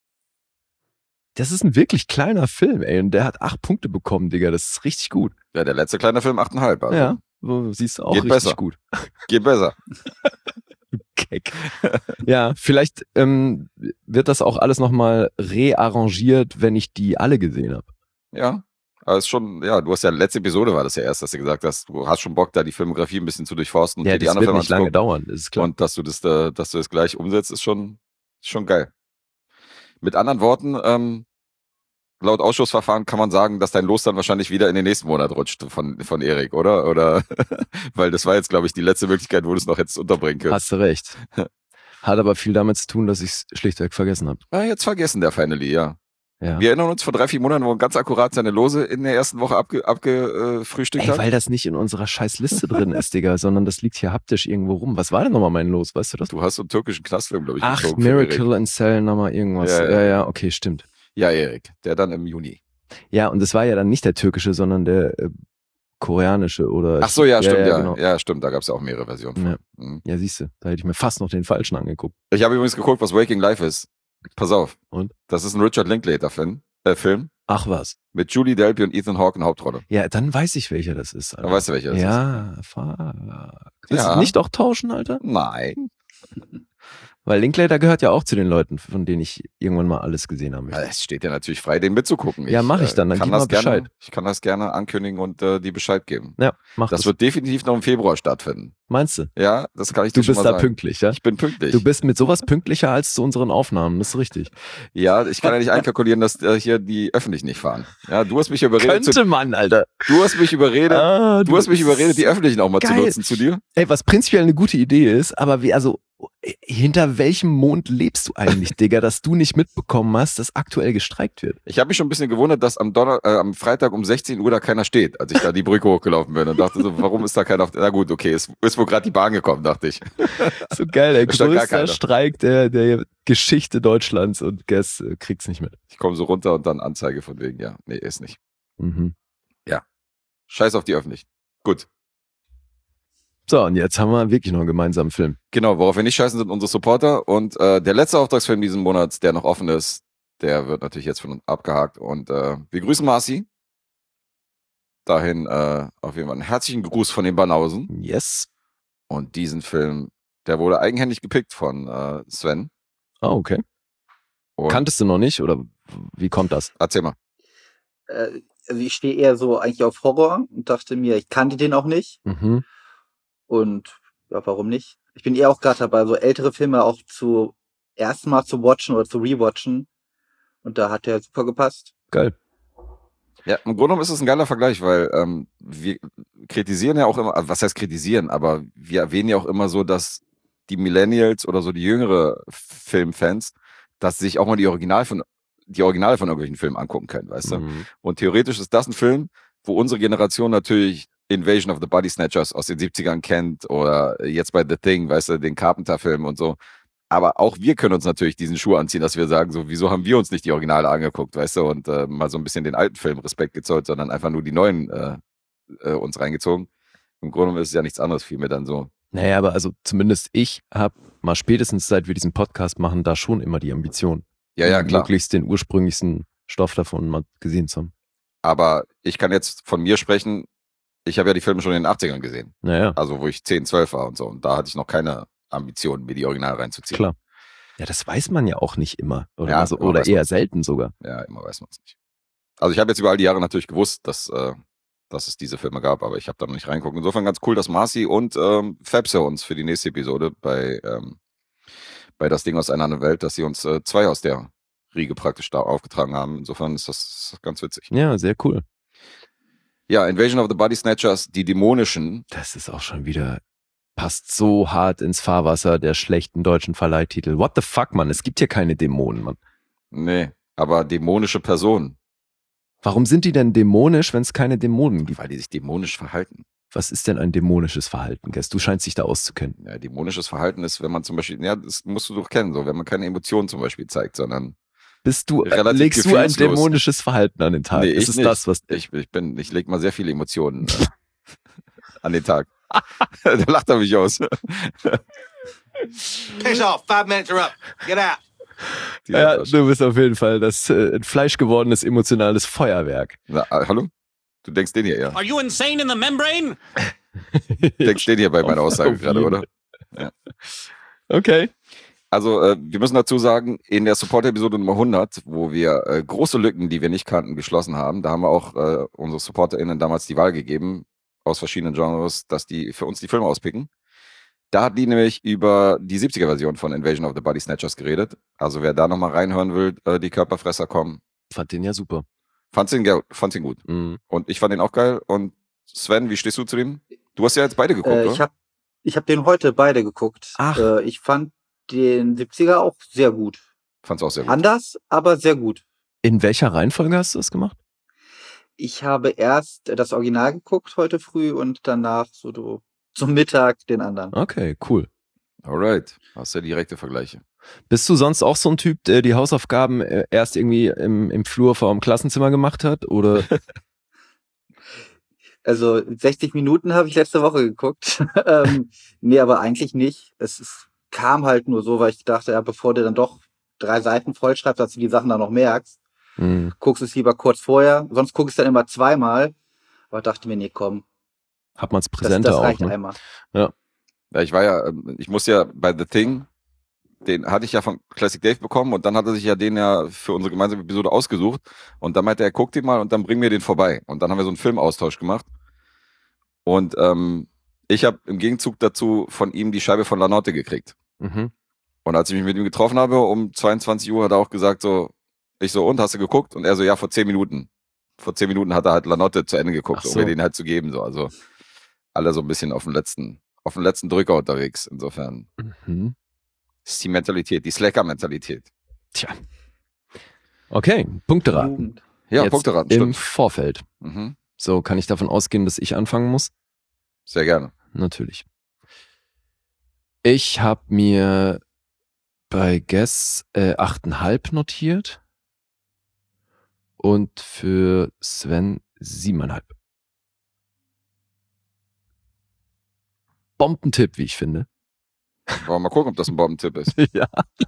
Das ist ein wirklich kleiner Film, ey. Und der hat 8 Punkte bekommen, Digga. Das ist richtig gut. Ja, der letzte kleine Film 8,5. Also. Ja, so siehst du auch Geht richtig besser. gut. Geht besser. Keck. Ja, vielleicht wird das auch alles nochmal rearrangiert, wenn ich die alle gesehen habe. Ja. Aber es ist schon, ja, du hast ja, letzte Episode war das ja erst, dass du gesagt hast, du hast schon Bock, da die Filmografie ein bisschen zu durchforsten und Ja, dir die das anderen wird Filme nicht lange anzugucken. dauern, das ist klar. Und dass du das gleich umsetzt, ist schon geil. Mit anderen Worten, laut Ausschussverfahren kann man sagen, dass dein Los dann wahrscheinlich wieder in den nächsten Monat rutscht von Erik, oder? Oder weil das war jetzt, glaube ich, die letzte Möglichkeit, wo du es noch hättest unterbringen können. Hast du recht. Hat aber viel damit zu tun, dass ich es schlichtweg vergessen habe. Ah, jetzt vergessen, der Finally, ja. Ja. Wir erinnern uns, vor 3-4 Monaten, wo er ganz akkurat seine Lose in der ersten Woche abgefrühstückt Ey, hat. weil das nicht in unserer scheiß Liste drin ist, Digga, sondern das liegt hier haptisch irgendwo rum. Was war denn nochmal mein Los, weißt du das? Du hast so einen türkischen Knastfilm, glaube ich, Ach, gezogen für Erik. Miracle in Cell nochmal irgendwas. Ja, Ja, ja. ja, okay, stimmt. Ja, Erik, der dann im Juni. Ja, und es war ja dann nicht der türkische, sondern der koreanische oder... Ach so, ja, stimmt, ja. Genau. Ja, stimmt, da gab es ja auch mehrere Versionen von. Ja. Mhm. Ja, siehst du, da hätte ich mir fast noch den falschen angeguckt. Ich habe übrigens geguckt, was Waking Life ist. Pass auf. Und? Das ist ein Richard Linklater-Film Ach was. mit Julie Delpy und Ethan Hawke in der Hauptrolle. Ja, dann weiß ich, welcher das ist. Alter. Da weißt du, welcher das ist. Ja, fuck. Willst Ja. du nicht auch tauschen, Alter? Nein. Weil Linklater gehört ja auch zu den Leuten, von denen ich irgendwann mal alles gesehen haben möchte. Es steht dir natürlich frei, den mitzugucken. Ja, mach ich dann kann gib mal das gerne, Bescheid. Ich kann das gerne ankündigen und die Bescheid geben. Ja, mach Das das. wird definitiv noch im Februar stattfinden. Meinst du? Ja, das kann ich Du dir schon bist mal da sagen. pünktlich, ja? Ich bin pünktlich. Du bist mit sowas pünktlicher als zu unseren Aufnahmen, das ist richtig. Ja, ich kann ja nicht einkalkulieren, dass hier die öffentlich nicht fahren. Ja, du hast mich überredet. Könnte man, Alter. Du hast mich überredet. Ah, Du hast mich überredet, die öffentlichen auch mal zu Geil. nutzen zu dir. Ey, was prinzipiell eine gute Idee ist, aber wie, also, hinter welchem Mond lebst du eigentlich, Digga, dass du nicht mitbekommen hast, dass aktuell gestreikt wird? Ich habe mich schon ein bisschen gewundert, dass am Freitag um 16 Uhr da keiner steht, als ich da die Brücke hochgelaufen bin und dachte so, warum ist da keiner auf der... Na gut, okay, ist wohl gerade die Bahn gekommen, dachte ich. So geil, der Da stand gar größte keiner. Streik der Geschichte Deutschlands und Guess kriegt's nicht mit. Ich komme so runter und dann Anzeige von wegen, ja, nee, ist nicht. Mhm. Ja. Scheiß auf die Öffentlichen. Gut. So, und jetzt haben wir wirklich noch einen gemeinsamen Film. Genau, worauf wir nicht scheißen, sind unsere Supporter. Und der letzte Auftragsfilm diesen Monats, der noch offen ist, der wird natürlich jetzt von uns abgehakt. Und wir grüßen Marci. Dahin auf jeden Fall einen herzlichen Gruß von den Banausen. Yes. Und diesen Film, der wurde eigenhändig gepickt von Sven. Ah, okay. Und Kanntest du noch nicht oder wie kommt das? erzähl mal. Also ich stehe eher so eigentlich auf Horror und dachte mir, ich kannte den auch nicht. Mhm. Und ja, warum nicht? Ich bin eher auch gerade dabei, so ältere Filme auch erstmal zu watchen oder zu rewatchen. Und da hat der super gepasst. Geil. Ja, im Grunde genommen ist es ein geiler Vergleich, weil wir kritisieren ja auch immer, also was heißt kritisieren, aber wir erwähnen ja auch immer so, dass die Millennials oder so die jüngere Filmfans, dass sie sich auch mal die Originale von irgendwelchen Filmen angucken können, weißt du? Mhm. Und theoretisch ist das ein Film, wo unsere Generation natürlich Invasion of the Body Snatchers aus den 70ern kennt oder jetzt bei The Thing, weißt du, den Carpenter-Film und so. Aber auch wir können uns natürlich diesen Schuh anziehen, dass wir sagen, so, wieso haben wir uns nicht die Originale angeguckt, weißt du, und mal so ein bisschen den alten Film Respekt gezollt, sondern einfach nur die neuen uns reingezogen. Im Grunde genommen ist es ja nichts anderes, fiel mir dann so. Naja, aber also zumindest ich habe mal spätestens seit wir diesen Podcast machen, da schon immer die Ambition, Ja, klar. möglichst den ursprünglichsten Stoff davon mal gesehen zu haben. Aber ich kann jetzt von mir sprechen, ich habe ja die Filme schon in den 80ern gesehen. Naja, Also wo ich 10, 12 war und so. Und da hatte ich noch keine Ambitionen, mir die Originale reinzuziehen. klar. Ja, das weiß man ja auch nicht immer. Oder, Ja, also, immer oder weiß eher man's. selten sogar. Ja, immer weiß man es nicht. Also ich habe jetzt über all die Jahre natürlich gewusst, dass es diese Filme gab, aber ich habe da noch nicht reingeguckt. Insofern ganz cool, dass Marci und Fabse uns für die nächste Episode bei Das Ding aus einer anderen Welt, dass sie uns 2 aus der Riege praktisch da aufgetragen haben. Insofern ist das ganz witzig. Ja, sehr cool. Ja, Invasion of the Body Snatchers, die dämonischen. Das ist auch schon wieder, passt so hart ins Fahrwasser der schlechten deutschen Verleihtitel. What the fuck, Mann? Es gibt hier keine Dämonen, Mann. Nee, aber dämonische Personen, Warum sind die denn dämonisch, wenn es keine Dämonen gibt? weil die sich dämonisch verhalten. Was ist denn ein dämonisches Verhalten, Guess? Du scheinst dich da auszukennen. Ja, dämonisches Verhalten ist, wenn man zum Beispiel, ja, das musst du doch kennen, so, wenn man keine Emotionen zum Beispiel zeigt, sondern Legst du ein gefühlslos. dämonisches Verhalten an den Tag? Nee, ist ich es nicht. das, was ich leg mal sehr viele Emotionen an den Tag. Da lacht er mich aus. Piss off. 5 minutes are up. Get out. Ja, du bist auf jeden Fall das ein fleischgewordenes emotionales Feuerwerk. Na, hallo? Du denkst den hier eher. Are you insane in the membrane? Du denkst den hier bei meiner Aussage Auf gerade, jeden. oder? Ja. Okay. Also, wir müssen dazu sagen, in der Support-Episode Nummer 100, wo wir große Lücken, die wir nicht kannten, geschlossen haben, da haben wir auch unsere SupporterInnen damals die Wahl gegeben, aus verschiedenen Genres, dass die für uns die Filme auspicken. Da hat die nämlich über die 70er-Version von Invasion of the Body Snatchers geredet. Also wer da nochmal reinhören will, die Körperfresser kommen. Fand den ja super. Fand's ihn gut. Mhm. Und ich fand ihn auch geil. Und Sven, wie stehst du zu dem? Du hast ja jetzt beide geguckt, oder? Ich hab den heute beide geguckt. Ach. Ich fand den 70er auch sehr gut. Fand's auch sehr gut. Anders, aber sehr gut. In welcher Reihenfolge hast du das gemacht? Ich habe erst das Original geguckt heute früh und danach so zum Mittag den anderen. Okay, cool. Alright. Hast ja direkte Vergleiche. Bist du sonst auch so ein Typ, der die Hausaufgaben erst irgendwie im Flur vor dem Klassenzimmer gemacht hat? Oder? Also 60 Minuten habe ich letzte Woche geguckt. Nee, aber eigentlich nicht. Kam halt nur so, weil ich dachte, ja, bevor du dann doch 3 Seiten vollschreibst, dass du die Sachen dann noch merkst, Mhm. guckst es lieber kurz vorher. Sonst gucke ich es dann immer 2-mal. Aber dachte mir, nee, komm, Hat man es das präsenter reicht auch, ne? einmal. Ja, ich muss ja bei The Thing, den hatte ich ja von Classic Dave bekommen und dann hat er sich ja den ja für unsere gemeinsame Episode ausgesucht und dann meinte er, guck den mal und dann bring mir den vorbei. Und dann haben wir so einen Filmaustausch gemacht und ich habe im Gegenzug dazu von ihm die Scheibe von La Notte gekriegt. Mhm. Und als ich mich mit ihm getroffen habe, um 22 Uhr, hat er auch gesagt so, ich so, und, hast du geguckt? Und er so, ja, vor 10 Minuten. Vor 10 Minuten hat er halt La Notte zu Ende geguckt, Ach so. um mir den halt zu geben. So. Also alle so ein bisschen auf den letzten Drücker unterwegs. Insofern Mhm. ist die Mentalität, die Slacker-Mentalität. Tja. Okay, Punkte raten. Jugend. Ja, Jetzt Punkte raten, im stimmt. Vorfeld. Mhm. So, kann ich davon ausgehen, dass ich anfangen muss? Sehr gerne. Natürlich. Ich habe mir bei Guess 8,5 notiert und für Sven 7,5. Bombentipp, wie ich finde. Wollen wir mal gucken, ob das ein Bombentipp ist. Ja.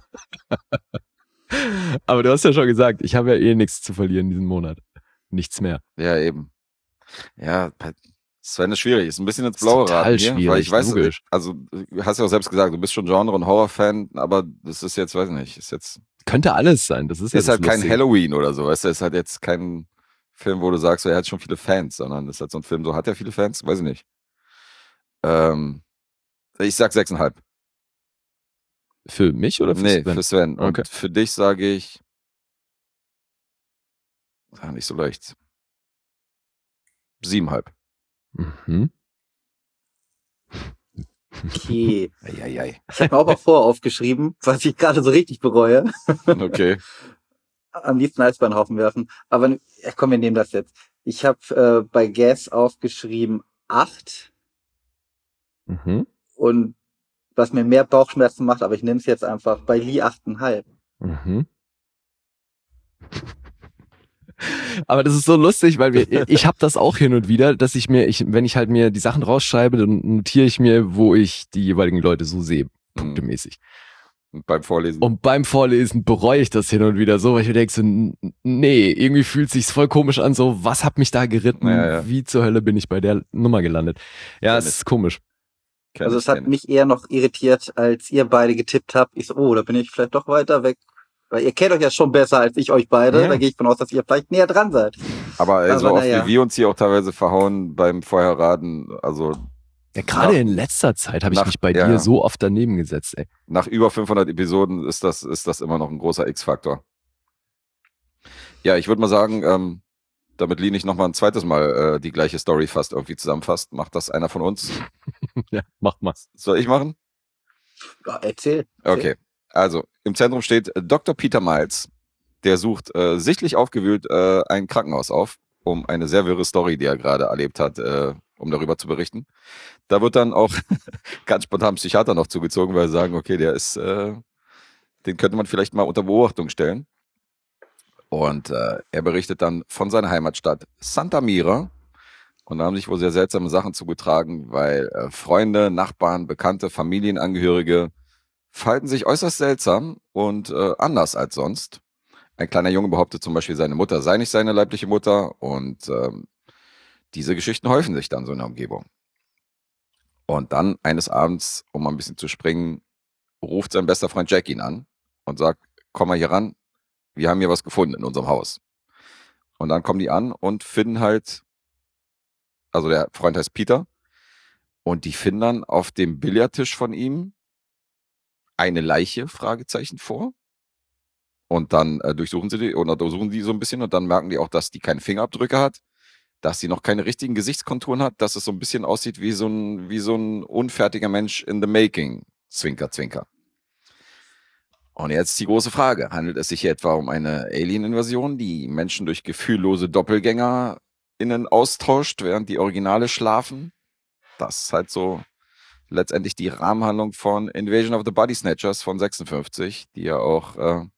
Aber du hast ja schon gesagt, ich habe ja eh nichts zu verlieren diesen Monat. Nichts mehr. Ja, eben. Ja, Sven ist schwierig. Ist ein bisschen ins Blaue Total raten hier, schwierig, weil ich weiß, logisch. also du hast ja auch selbst gesagt, du bist schon Genre- und Horror-Fan, aber das ist jetzt, weiß ich nicht, ist jetzt Könnte alles sein. Das ist ja ist das halt kein Lustige. Halloween oder so, weißt du, ist halt jetzt kein Film, wo du sagst, so, er hat schon viele Fans, sondern das ist halt so ein Film, so hat er viele Fans, weiß ich nicht. Ich sag 6,5. Für mich oder für Nee, Sven? für Sven. Und Okay. für dich sage ich, nicht so leicht. 7,5. Mhm. Okay. Eieiei. Ich habe mir auch vor aufgeschrieben, was ich gerade so richtig bereue. Okay. Am liebsten Eisbahn Haufen werfen. Aber ja, komm, wir nehmen das jetzt. Ich habe bei Gas aufgeschrieben 8. Mhm. Und was mir mehr Bauchschmerzen macht, aber ich nehme es jetzt einfach, bei Lee 8,5. Mhm. Aber das ist so lustig, weil ich habe das auch hin und wieder, dass wenn ich halt mir die Sachen rausschreibe, dann notiere ich mir, wo ich die jeweiligen Leute so sehe, punktemäßig. Und beim Vorlesen. Und beim Vorlesen bereue ich das hin und wieder so, weil ich mir denke so, nee, irgendwie fühlt sich's voll komisch an, so, was hat mich da geritten? Ja. Wie zur Hölle bin ich bei der Nummer gelandet? Ja, es ist komisch. Also es hat mich eher noch irritiert, als ihr beide getippt habt. Ich so, oh, da bin ich vielleicht doch weiter weg. Weil ihr kennt euch ja schon besser als ich euch beide. Ja. Da gehe ich von aus, dass ihr vielleicht näher dran seid. Aber so oft naja. wie wir uns hier auch teilweise verhauen beim Vorherraten, also Ja, gerade in letzter Zeit habe ich mich bei dir so oft daneben gesetzt, ey. nach über 500 Episoden ist das immer noch ein großer X-Faktor. Ja, ich würde mal sagen, damit Lee nicht nochmal ein zweites Mal die gleiche Story fast irgendwie zusammenfasst, macht das einer von uns. Ja, mach mal. Soll ich machen? Ja, erzähl. Okay, also im Zentrum steht Dr. Peter Miles, der sucht sichtlich aufgewühlt ein Krankenhaus auf, um eine sehr wirre Story, die er gerade erlebt hat, um darüber zu berichten. Da wird dann auch ganz spontan Psychiater noch zugezogen, weil sie sagen, okay, der ist, den könnte man vielleicht mal unter Beobachtung stellen. Und er berichtet dann von seiner Heimatstadt Santa Mira. Und da haben sich wohl sehr seltsame Sachen zugetragen, weil Freunde, Nachbarn, Bekannte, Familienangehörige verhalten sich äußerst seltsam und anders als sonst. Ein kleiner Junge behauptet zum Beispiel, seine Mutter sei nicht seine leibliche Mutter. Und diese Geschichten häufen sich dann so in der Umgebung. Und dann eines Abends, um mal ein bisschen zu springen, ruft sein bester Freund Jack ihn an und sagt, komm mal hier ran, wir haben hier was gefunden in unserem Haus. Und dann kommen die an und finden halt, also der Freund heißt Peter, und die finden dann auf dem Billardtisch von ihm eine Leiche, Fragezeichen, vor. Und dann durchsuchen die so ein bisschen und dann merken die auch, dass die keine Fingerabdrücke hat, dass sie noch keine richtigen Gesichtskonturen hat, dass es so ein bisschen aussieht wie so ein unfertiger Mensch in the making. Zwinker, zwinker. Und jetzt die große Frage. Handelt es sich hier etwa um eine Alien-Invasion, die Menschen durch gefühllose DoppelgängerInnen austauscht, während die Originale schlafen? Das ist halt so letztendlich die Rahmenhandlung von Invasion of the Body Snatchers von 56, die ja auch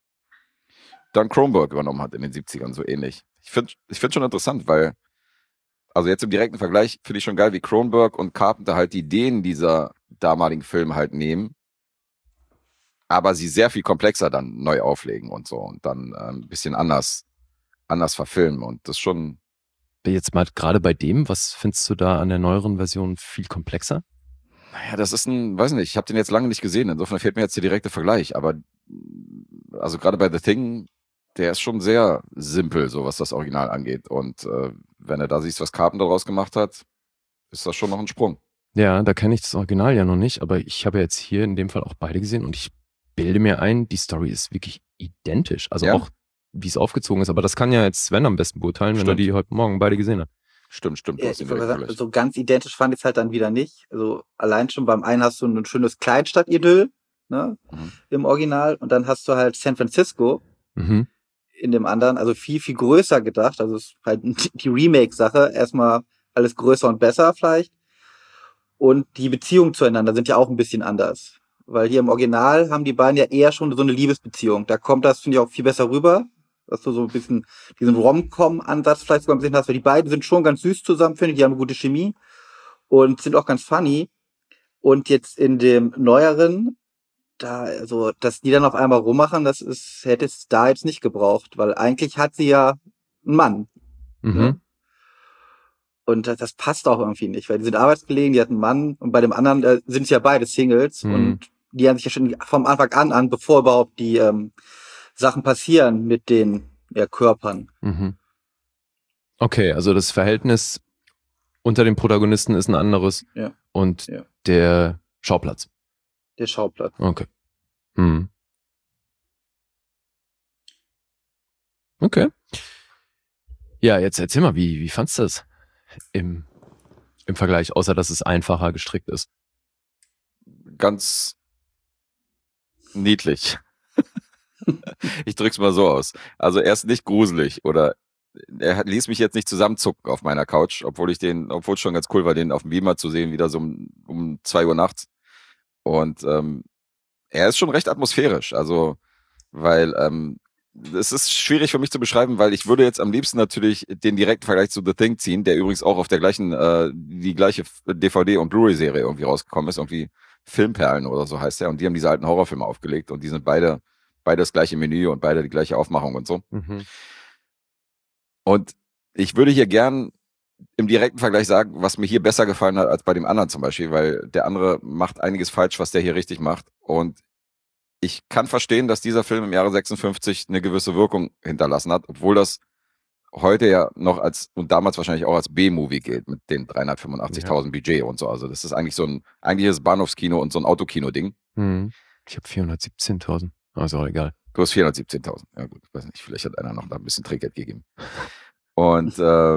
Don Cronenberg übernommen hat in den 70ern, so ähnlich. Ich finde schon interessant, weil also jetzt im direkten Vergleich finde ich schon geil, wie Cronenberg und Carpenter halt die Ideen dieser damaligen Filme halt nehmen, aber sie sehr viel komplexer dann neu auflegen und so und dann ein bisschen anders verfilmen und das schon. Jetzt mal gerade bei dem, was findest du da an der neueren Version viel komplexer? Naja, das ist weiß nicht, ich habe den jetzt lange nicht gesehen, insofern fehlt mir jetzt der direkte Vergleich, aber also gerade bei The Thing, der ist schon sehr simpel, so was das Original angeht. Und wenn du da siehst, was Carpenter daraus gemacht hat, ist das schon noch ein Sprung. Ja, da kenne ich das Original ja noch nicht, aber ich habe jetzt hier in dem Fall auch beide gesehen und ich bilde mir ein, die Story ist wirklich identisch. Also auch, wie es aufgezogen ist. Aber das kann ja jetzt Sven am besten beurteilen, wenn er die heute Morgen beide gesehen hat. Stimmt. So ganz identisch fand ich es halt dann wieder nicht. Also allein schon beim einen hast du ein schönes Kleinstadt-Idyll, ne, im Original. Und dann hast du halt San Francisco in dem anderen. Also viel, viel größer gedacht. Also es ist halt die Remake-Sache. Erstmal alles größer und besser vielleicht. Und die Beziehungen zueinander sind ja auch ein bisschen anders. Weil hier im Original haben die beiden ja eher schon so eine Liebesbeziehung. Da kommt das, finde ich, auch viel besser rüber. Dass du so ein bisschen diesen Rom-Com-Ansatz vielleicht sogar ein bisschen hast, weil die beiden sind schon ganz süß zusammen, finde ich, die haben eine gute Chemie und sind auch ganz funny. Und jetzt in dem neueren, also, dass die dann auf einmal rummachen, hätte es da jetzt nicht gebraucht, weil eigentlich hat sie ja einen Mann. Ne? Und das passt auch irgendwie nicht, weil die sind Arbeitskollegen, die hat einen Mann und bei dem anderen sind es ja beide Singles und die haben sich ja schon vom Anfang an, bevor überhaupt die Sachen passieren mit den Körpern. Okay, also das Verhältnis unter den Protagonisten ist ein anderes und der Schauplatz. Der Schauplatz. Okay. Okay. Ja, jetzt erzähl mal, wie fandst du das im Vergleich, außer dass es einfacher gestrickt ist? Ganz niedlich. Ich drück's mal so aus. Also er ist nicht gruselig oder er ließ mich jetzt nicht zusammenzucken auf meiner Couch, obwohl es schon ganz cool war, den auf dem Beamer zu sehen, wieder so um 2 Uhr nachts. Und er ist schon recht atmosphärisch, also weil es ist schwierig für mich zu beschreiben, weil ich würde jetzt am liebsten natürlich den direkten Vergleich zu The Thing ziehen, der übrigens auch auf der die gleiche DVD- und Blu-ray-Serie irgendwie rausgekommen ist, irgendwie Filmperlen oder so heißt der, und die haben diese alten Horrorfilme aufgelegt und die sind beide das gleiche Menü und beide die gleiche Aufmachung und so. Und ich würde hier gern im direkten Vergleich sagen, was mir hier besser gefallen hat als bei dem anderen zum Beispiel, weil der andere macht einiges falsch, was der hier richtig macht. Und ich kann verstehen, dass dieser Film im Jahre 56 eine gewisse Wirkung hinterlassen hat, obwohl das heute ja noch und damals wahrscheinlich auch als B-Movie gilt mit den 385.000 Budget und so. Also das ist eigentlich eigentlich ist Bahnhofskino und so ein Autokino-Ding. Ich habe 417.000. Also auch egal. Du hast 417.000. Ja gut, weiß nicht, vielleicht hat einer noch da ein bisschen Trinkgeld gegeben. Und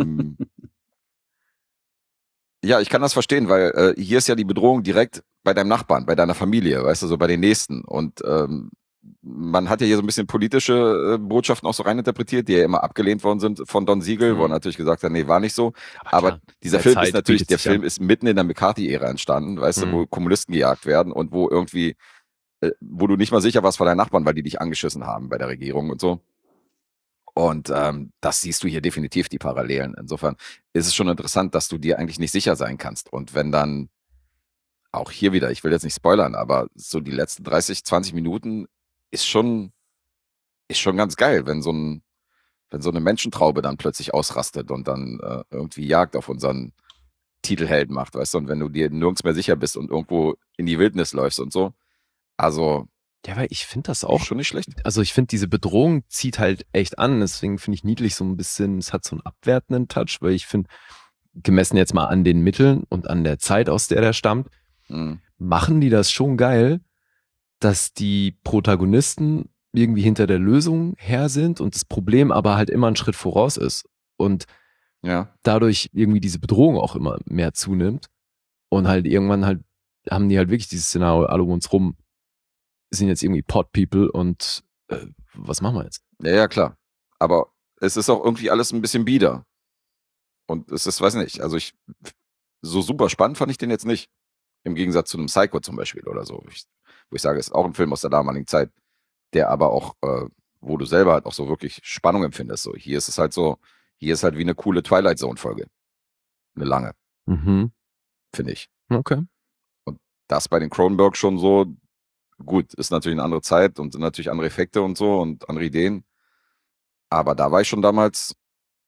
ja, ich kann das verstehen, weil hier ist ja die Bedrohung direkt bei deinem Nachbarn, bei deiner Familie, weißt du, so bei den Nächsten. Und man hat ja hier so ein bisschen politische Botschaften auch so reininterpretiert, die ja immer abgelehnt worden sind von Don Siegel, wo er natürlich gesagt hat, nee, war nicht so. Aber dieser Film ist natürlich, der Film ist mitten in der McCarthy-Ära entstanden, weißt du, wo Kommunisten gejagt werden und wo irgendwie wo du nicht mal sicher warst vor deinen Nachbarn, weil die dich angeschissen haben bei der Regierung und so. Und das siehst du hier definitiv, die Parallelen. Insofern ist es schon interessant, dass du dir eigentlich nicht sicher sein kannst. Und wenn dann auch hier wieder, ich will jetzt nicht spoilern, aber so die letzten 30, 20 Minuten ist schon ganz geil, wenn so eine Menschentraube dann plötzlich ausrastet und dann irgendwie Jagd auf unseren Titelhelden macht, weißt du, und wenn du dir nirgends mehr sicher bist und irgendwo in die Wildnis läufst und so. Also. Ja, weil ich finde das auch schon nicht schlecht. Also ich finde, diese Bedrohung zieht halt echt an. Deswegen finde ich niedlich so ein bisschen, es hat so einen abwertenden Touch, weil ich finde, gemessen jetzt mal an den Mitteln und an der Zeit, aus der stammt, machen die das schon geil, dass die Protagonisten irgendwie hinter der Lösung her sind und das Problem aber halt immer einen Schritt voraus ist. Und dadurch irgendwie diese Bedrohung auch immer mehr zunimmt. Und halt irgendwann halt haben die halt wirklich dieses Szenario, alle um uns rum sind jetzt irgendwie Pot People und was machen wir jetzt? Ja, klar. Aber es ist auch irgendwie alles ein bisschen bieder. Und es ist, weiß nicht, also so super spannend fand ich den jetzt nicht. Im Gegensatz zu einem Psycho zum Beispiel oder so. Wo ich sage, es ist auch ein Film aus der damaligen Zeit, der aber auch, wo du selber halt auch so wirklich Spannung empfindest. So, hier ist es halt so, hier ist halt wie eine coole Twilight Zone-Folge. Eine lange. Finde ich. Okay. Und das bei den Cronenberg schon so, gut, ist natürlich eine andere Zeit und sind natürlich andere Effekte und so und andere Ideen. Aber da war ich schon damals,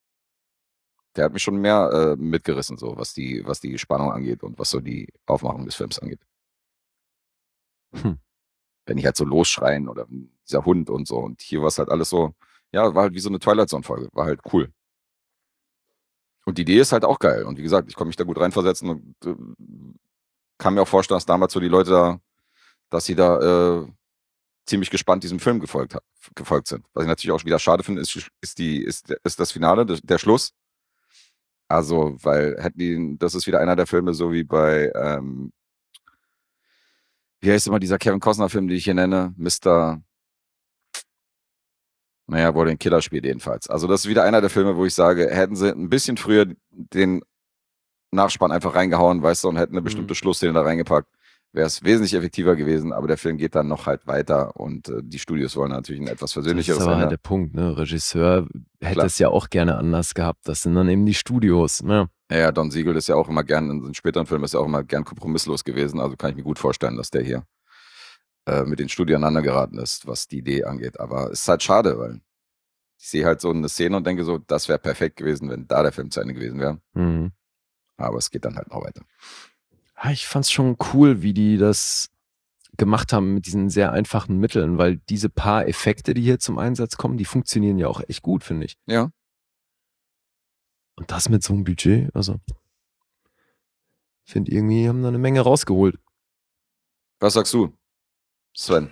der hat mich schon mehr mitgerissen, so was die Spannung angeht und was so die Aufmachung des Films angeht. Wenn ich halt so losschreien oder dieser Hund und so. Und hier war es halt alles so, ja, war halt wie so eine Twilight Zone-Folge. War halt cool. Und die Idee ist halt auch geil. Und wie gesagt, ich konnte mich da gut reinversetzen und kann mir auch vorstellen, dass damals so die Leute da, dass sie da ziemlich gespannt diesem Film gefolgt sind. Was ich natürlich auch wieder schade finde, ist das Finale, der Schluss. Also, weil das ist wieder einer der Filme, so wie bei, wie heißt immer dieser Kevin Costner-Film, den ich hier nenne? wo er den Killer spielt jedenfalls. Also das ist wieder einer der Filme, wo ich sage, hätten sie ein bisschen früher den Nachspann einfach reingehauen, weißt du, und hätten eine bestimmte Schlussszene da reingepackt, wäre es wesentlich effektiver gewesen, aber der Film geht dann noch halt weiter und die Studios wollen natürlich ein etwas versöhnlicheres Das ist aber Ende. halt der Punkt, ne? Regisseur hätte es ja auch gerne anders gehabt. Das sind dann eben die Studios, ne? Ja, Don Siegel ist ja auch immer gern, in den späteren Filmen ist ja auch immer gern kompromisslos gewesen, also kann ich mir gut vorstellen, dass der hier mit den Studios aneinander geraten ist, was die Idee angeht. Aber es ist halt schade, weil ich sehe halt so eine Szene und denke so, das wäre perfekt gewesen, wenn da der Film zu Ende gewesen wäre. Mhm. Aber es geht dann halt noch weiter. Ja, ich fand's schon cool, wie die das gemacht haben mit diesen sehr einfachen Mitteln, weil diese paar Effekte, die hier zum Einsatz kommen, die funktionieren ja auch echt gut, finde ich. Ja. Und das mit so einem Budget, also ich finde irgendwie, haben da eine Menge rausgeholt. Was sagst du, Sven?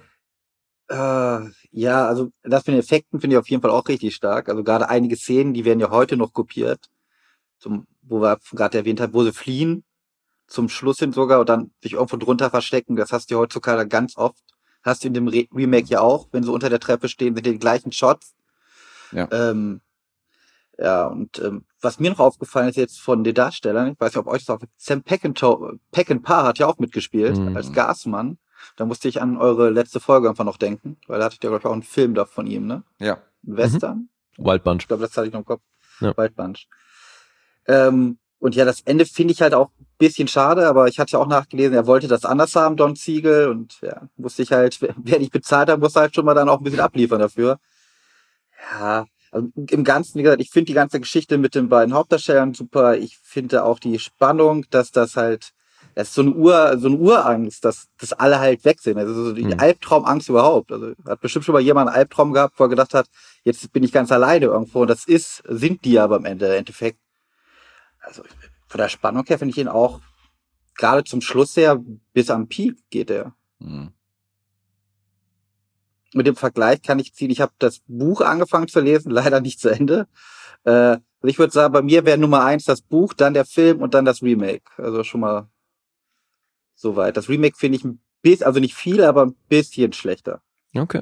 Ja, also das mit den Effekten finde ich auf jeden Fall auch richtig stark. Also gerade einige Szenen, die werden ja heute noch kopiert. Wo wir gerade erwähnt haben, wo sie fliehen, zum Schluss hin sogar und dann sich irgendwo drunter verstecken. Das hast du ja heutzutage ganz oft. Hast du in dem Remake ja auch, wenn sie unter der Treppe stehen, sind die gleichen Shots. Ja. Ja, und was mir noch aufgefallen ist jetzt von den Darstellern, ich weiß nicht, ob euch das auch, Sam Peckinpah hat ja auch mitgespielt als Gasmann. Da musste ich an eure letzte Folge einfach noch denken, weil da hattet ihr, glaube ich, auch einen Film da von ihm, ne? Ja. Ein Western? Wild Bunch. Ich glaube, das hatte ich noch im Kopf. Ja. Wild Bunch. Und ja, das Ende finde ich halt auch ein bisschen schade, aber ich hatte ja auch nachgelesen, er wollte das anders haben, Don Siegel, und ja, musste ich halt, wer nicht bezahlt hat, muss halt schon mal dann auch ein bisschen abliefern dafür. Ja, also im Ganzen, wie gesagt, ich finde die ganze Geschichte mit den beiden Hauptdarstellern super. Ich finde auch die Spannung, dass das ist so eine Urangst, dass alle halt weg sind. Also so die Albtraumangst überhaupt. Also hat bestimmt schon mal jemand einen Albtraum gehabt, wo er gedacht hat, jetzt bin ich ganz alleine irgendwo. Und sind die aber im Endeffekt. Also von der Spannung her finde ich ihn auch gerade zum Schluss her bis am Peak geht er. Mhm. Mit dem Vergleich kann ich ziehen, ich habe das Buch angefangen zu lesen, leider nicht zu Ende. Also ich würde sagen, bei mir wäre Nummer 1 das Buch, dann der Film und dann das Remake. Also schon mal soweit. Das Remake finde ich ein bisschen, also nicht viel, aber ein bisschen schlechter. Okay.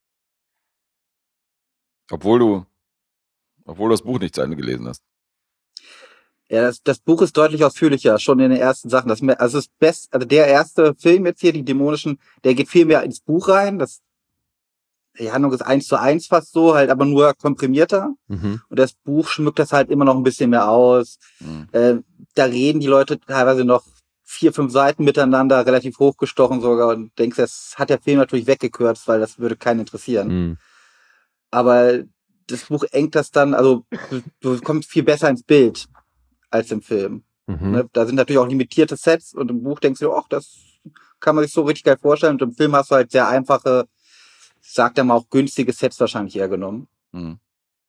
Obwohl du das Buch nicht zu Ende gelesen hast. Ja, das Buch ist deutlich ausführlicher, schon in den ersten Sachen. Also der erste Film jetzt hier, die dämonischen, der geht viel mehr ins Buch rein. Die Handlung ist 1:1 fast so, halt aber nur komprimierter. Mhm. Und das Buch schmückt das halt immer noch ein bisschen mehr aus. Mhm. Da reden die Leute teilweise noch 4-5 Seiten miteinander, relativ hochgestochen sogar. Und denkst, das hat der Film natürlich weggekürzt, weil das würde keinen interessieren. Mhm. Aber das Buch engt das dann, also du kommst viel besser ins Bild als im Film. Mhm. Ne? Da sind natürlich auch limitierte Sets und im Buch denkst du, ach, das kann man sich so richtig geil vorstellen. Und im Film hast du halt sehr einfache, sagt er mal auch günstige Sets wahrscheinlich eher genommen. Mhm.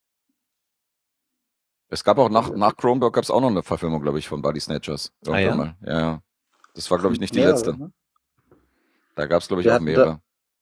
Es gab auch nach Cronenberg gab es auch noch eine Verfilmung, glaube ich, von Body Snatchers. Irgendwann mal. Ja. Das war, glaube ich, nicht die letzte. Ne? Da gab es, glaube ich, auch mehrere.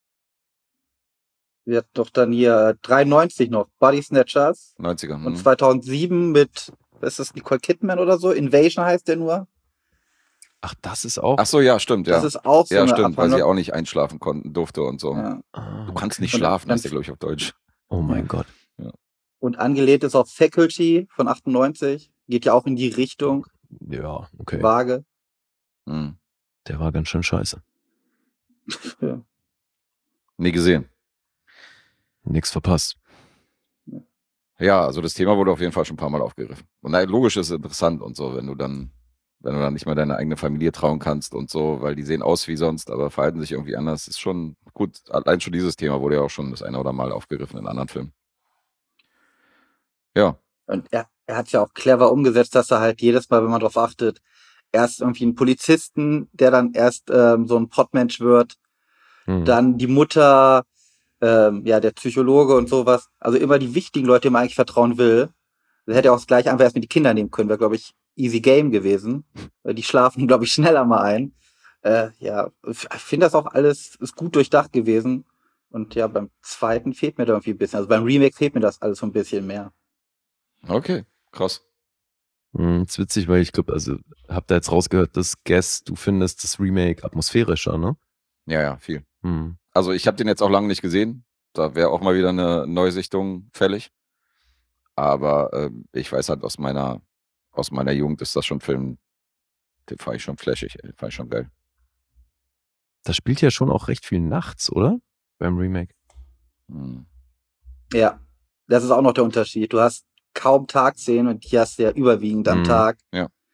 Wir hatten doch dann hier 93 noch, Body Snatchers. 90er. Und 2007 mit, was ist das, Nicole Kidman oder so? Invasion heißt der nur. Ach, das ist auch. Ach so, ja, stimmt, ja. Das ist auch so ja, eine stimmt, weil Abhandlung. sie auch nicht einschlafen durfte und so. Ja. Du kannst nicht Und schlafen, dann- heißt der, glaube ich, auf Deutsch. Oh mein Gott. Und angelehnt ist auf Faculty von 98. Geht ja auch in die Richtung. Ja, okay. Vage. Mhm. Der war ganz schön scheiße. Ja. Nie gesehen. Nix verpasst. Ja, also das Thema wurde auf jeden Fall schon ein paar Mal aufgegriffen. Und logisch ist es interessant und so, wenn du dann nicht mal deine eigene Familie trauen kannst und so, weil die sehen aus wie sonst, aber verhalten sich irgendwie anders, ist schon gut. Allein schon dieses Thema wurde ja auch schon das eine oder Mal aufgegriffen in anderen Filmen. Ja. Und er hat ja auch clever umgesetzt, dass er halt jedes Mal, wenn man drauf achtet, erst irgendwie einen Polizisten, der dann erst so ein Podmensch wird, dann die Mutter, der Psychologe und sowas. Also immer die wichtigen Leute, denen man eigentlich vertrauen will. Da hätte er auch das gleiche einfach erst mit die Kinder nehmen können. Wäre, glaube ich, easy game gewesen. Die schlafen, glaube ich, schneller mal ein. Ich finde das auch alles, ist gut durchdacht gewesen. Und ja, beim zweiten fehlt mir da irgendwie ein bisschen. Also beim Remake fehlt mir das alles so ein bisschen mehr. Okay, krass. Ist witzig, weil ich glaube, also hab da jetzt rausgehört, dass Guess, du findest das Remake atmosphärischer, ne? Ja, viel. Hm. Also ich habe den jetzt auch lange nicht gesehen. Da wäre auch mal wieder eine Neusichtung fällig. Aber ich weiß halt, aus meiner Jugend ist das schon ein Film, den fand ich schon flashig, den fand ich schon geil. Das spielt ja schon auch recht viel nachts, oder? Beim Remake. Hm. Ja, das ist auch noch der Unterschied. Du hast kaum Tagszenen und hier hast du ja überwiegend am Tag. Ja.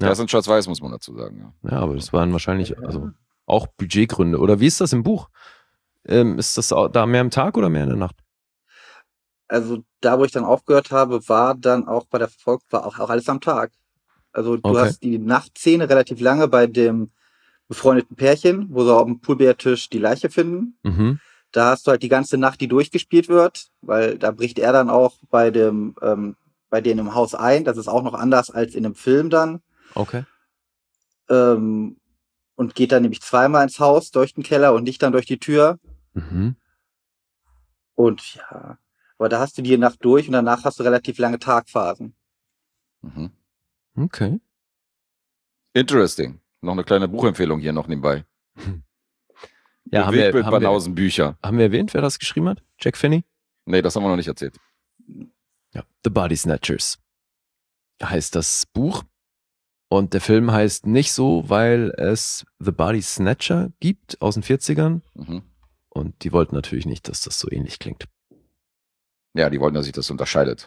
Ja. Der ist in Schwarz-Weiß, muss man dazu sagen. Ja. Ja, aber das waren wahrscheinlich also auch Budgetgründe. Oder wie ist das im Buch? Ist das da mehr am Tag oder mehr in der Nacht? Also da, wo ich dann aufgehört habe, war dann auch bei der Verfolgung, war auch alles am Tag. Also du Okay. hast die Nachtszene relativ lange bei dem befreundeten Pärchen, wo sie auf dem Poolbärtisch die Leiche finden. Mhm. Da hast du halt die ganze Nacht, die durchgespielt wird, weil da bricht er dann auch bei denen im Haus ein. Das ist auch noch anders als in dem Film dann. Okay. Und geht dann nämlich zweimal ins Haus durch den Keller und nicht dann durch die Tür. Mhm. Und ja, aber da hast du die Nacht durch und danach hast du relativ lange Tagphasen. Mhm. Okay. Interesting. Noch eine kleine Buchempfehlung hier noch nebenbei. Ja, Bewegtbild-Banausen-Bücher. haben wir erwähnt, wer das geschrieben hat? Jack Finney? Nee, das haben wir noch nicht erzählt. Ja. The Body Snatchers heißt das Buch. Und der Film heißt nicht so, weil es The Body Snatcher gibt aus den 40ern. Mhm. Und die wollten natürlich nicht, dass das so ähnlich klingt. Ja, die wollten, dass sich das unterscheidet.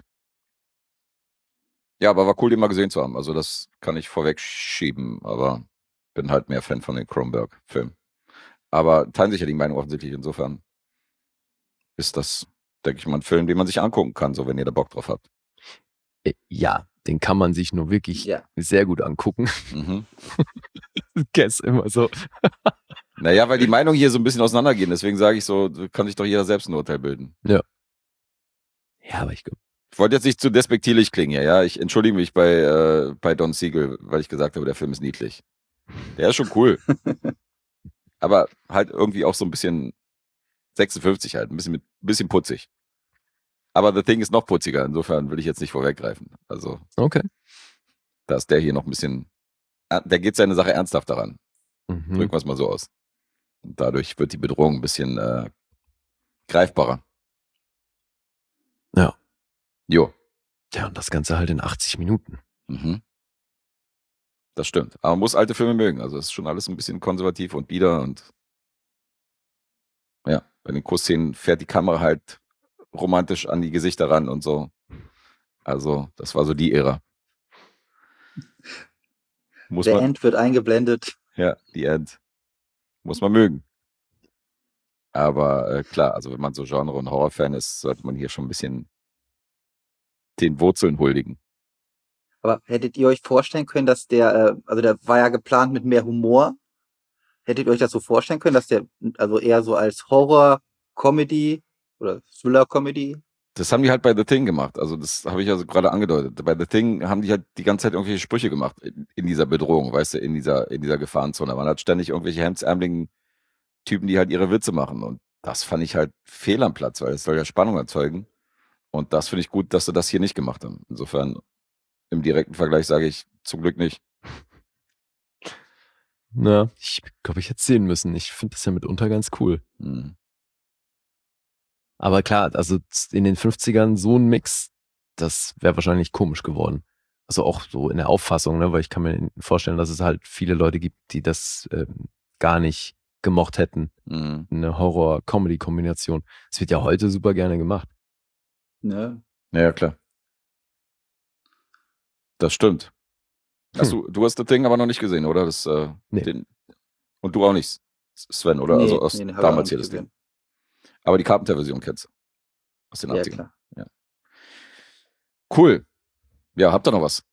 Ja, aber war cool, den mal gesehen zu haben. Also das kann ich vorweg schieben, aber bin halt mehr Fan von den Cronenberg-Filmen. Aber teilen sich ja die Meinung offensichtlich. Insofern ist das, denke ich mal, ein Film, den man sich angucken kann, so wenn ihr da Bock drauf habt. Ja, den kann man sich nur wirklich Ja. sehr gut angucken. Mhm. Guess immer so. Naja, weil die Meinungen hier so ein bisschen auseinandergehen. Deswegen sage ich so, kann sich doch jeder selbst ein Urteil bilden. Ja, aber ich glaube. Ich wollte jetzt nicht zu despektierlich klingen hier, ja. Ich entschuldige mich bei Don Siegel, weil ich gesagt habe, der Film ist niedlich. Der ist schon cool. Aber halt irgendwie auch so ein bisschen 56 halt, ein bisschen putzig. Aber The Thing ist noch putziger, insofern will ich jetzt nicht vorweggreifen. Also, Okay. da ist der hier noch ein bisschen, der geht seine Sache ernsthaft daran. Mhm. Drücken wir es mal so aus. Und dadurch wird die Bedrohung ein bisschen greifbarer. Ja. Jo. Ja, und das Ganze halt in 80 Minuten. Mhm. Das stimmt. Aber man muss alte Filme mögen. Also es ist schon alles ein bisschen konservativ und bieder und ja, bei den Kussszenen fährt die Kamera halt romantisch an die Gesichter ran und so. Also das war so die Ära. Muss Der man, End wird eingeblendet. ja, die End. Muss man mögen. Aber klar, also wenn man so Genre- und Horrorfan ist, sollte man hier schon ein bisschen den Wurzeln huldigen. Aber hättet ihr euch vorstellen können, dass der war ja geplant mit mehr Humor. Hättet ihr euch das so vorstellen können, dass der also eher so als Horror-Comedy oder Thriller-Comedy? Das haben die halt bei The Thing gemacht. Also das habe ich also gerade angedeutet. Bei The Thing haben die halt die ganze Zeit irgendwelche Sprüche gemacht in dieser Bedrohung, weißt du, in dieser Gefahrenzone. Man hat ständig irgendwelche hemdsärmeligen Typen, die halt ihre Witze machen. Und das fand ich halt fehl am Platz, weil es soll ja Spannung erzeugen. Und das finde ich gut, dass sie das hier nicht gemacht haben. Insofern im direkten Vergleich sage ich zum Glück nicht. Na, ich glaube, ich hätte es sehen müssen. Ich finde das ja mitunter ganz cool. Hm. Aber klar, also in den 50ern so ein Mix, das wäre wahrscheinlich komisch geworden. Also auch so in der Auffassung, ne? Weil ich kann mir vorstellen, dass es halt viele Leute gibt, die das gar nicht gemocht hätten. Hm. Eine Horror-Comedy-Kombination. Es wird ja heute super gerne gemacht. Ne? Ja, klar. Das stimmt. Du hast das Ding aber noch nicht gesehen, oder? Das, Nee. und du auch nicht, Sven, oder? Also aus hab ich auch damals nicht hier das gesehen. Ding. Aber die Carpenter-Version kennst du. Aus den Ja, 80ern. klar. Cool. Ja, habt ihr noch was?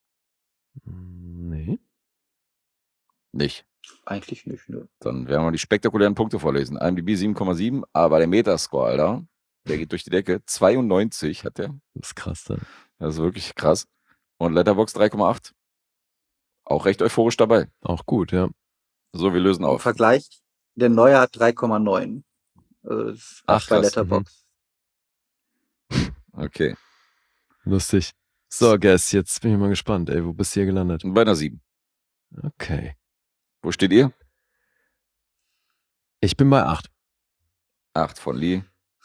Nee. Nicht. Eigentlich nicht, ne? Dann werden wir die spektakulären Punkte vorlesen. IMDb 7,7, aber der Metascore, Alter, der geht durch die Decke. 92 hat der. Das ist krass. Dann. Das ist wirklich krass. Und Letterboxd 3,8. Auch recht euphorisch dabei. Auch gut, ja. So, wir lösen Im auf. Vergleich, der neue hat 3,9. Also das ist Ach, bei krass, Letterboxd. Okay. Lustig. So, Guess, jetzt bin ich mal gespannt. Ey, wo bist du hier gelandet? Und bei einer 7. Okay. Wo steht ihr? Ich bin bei 8. 8 von Lee.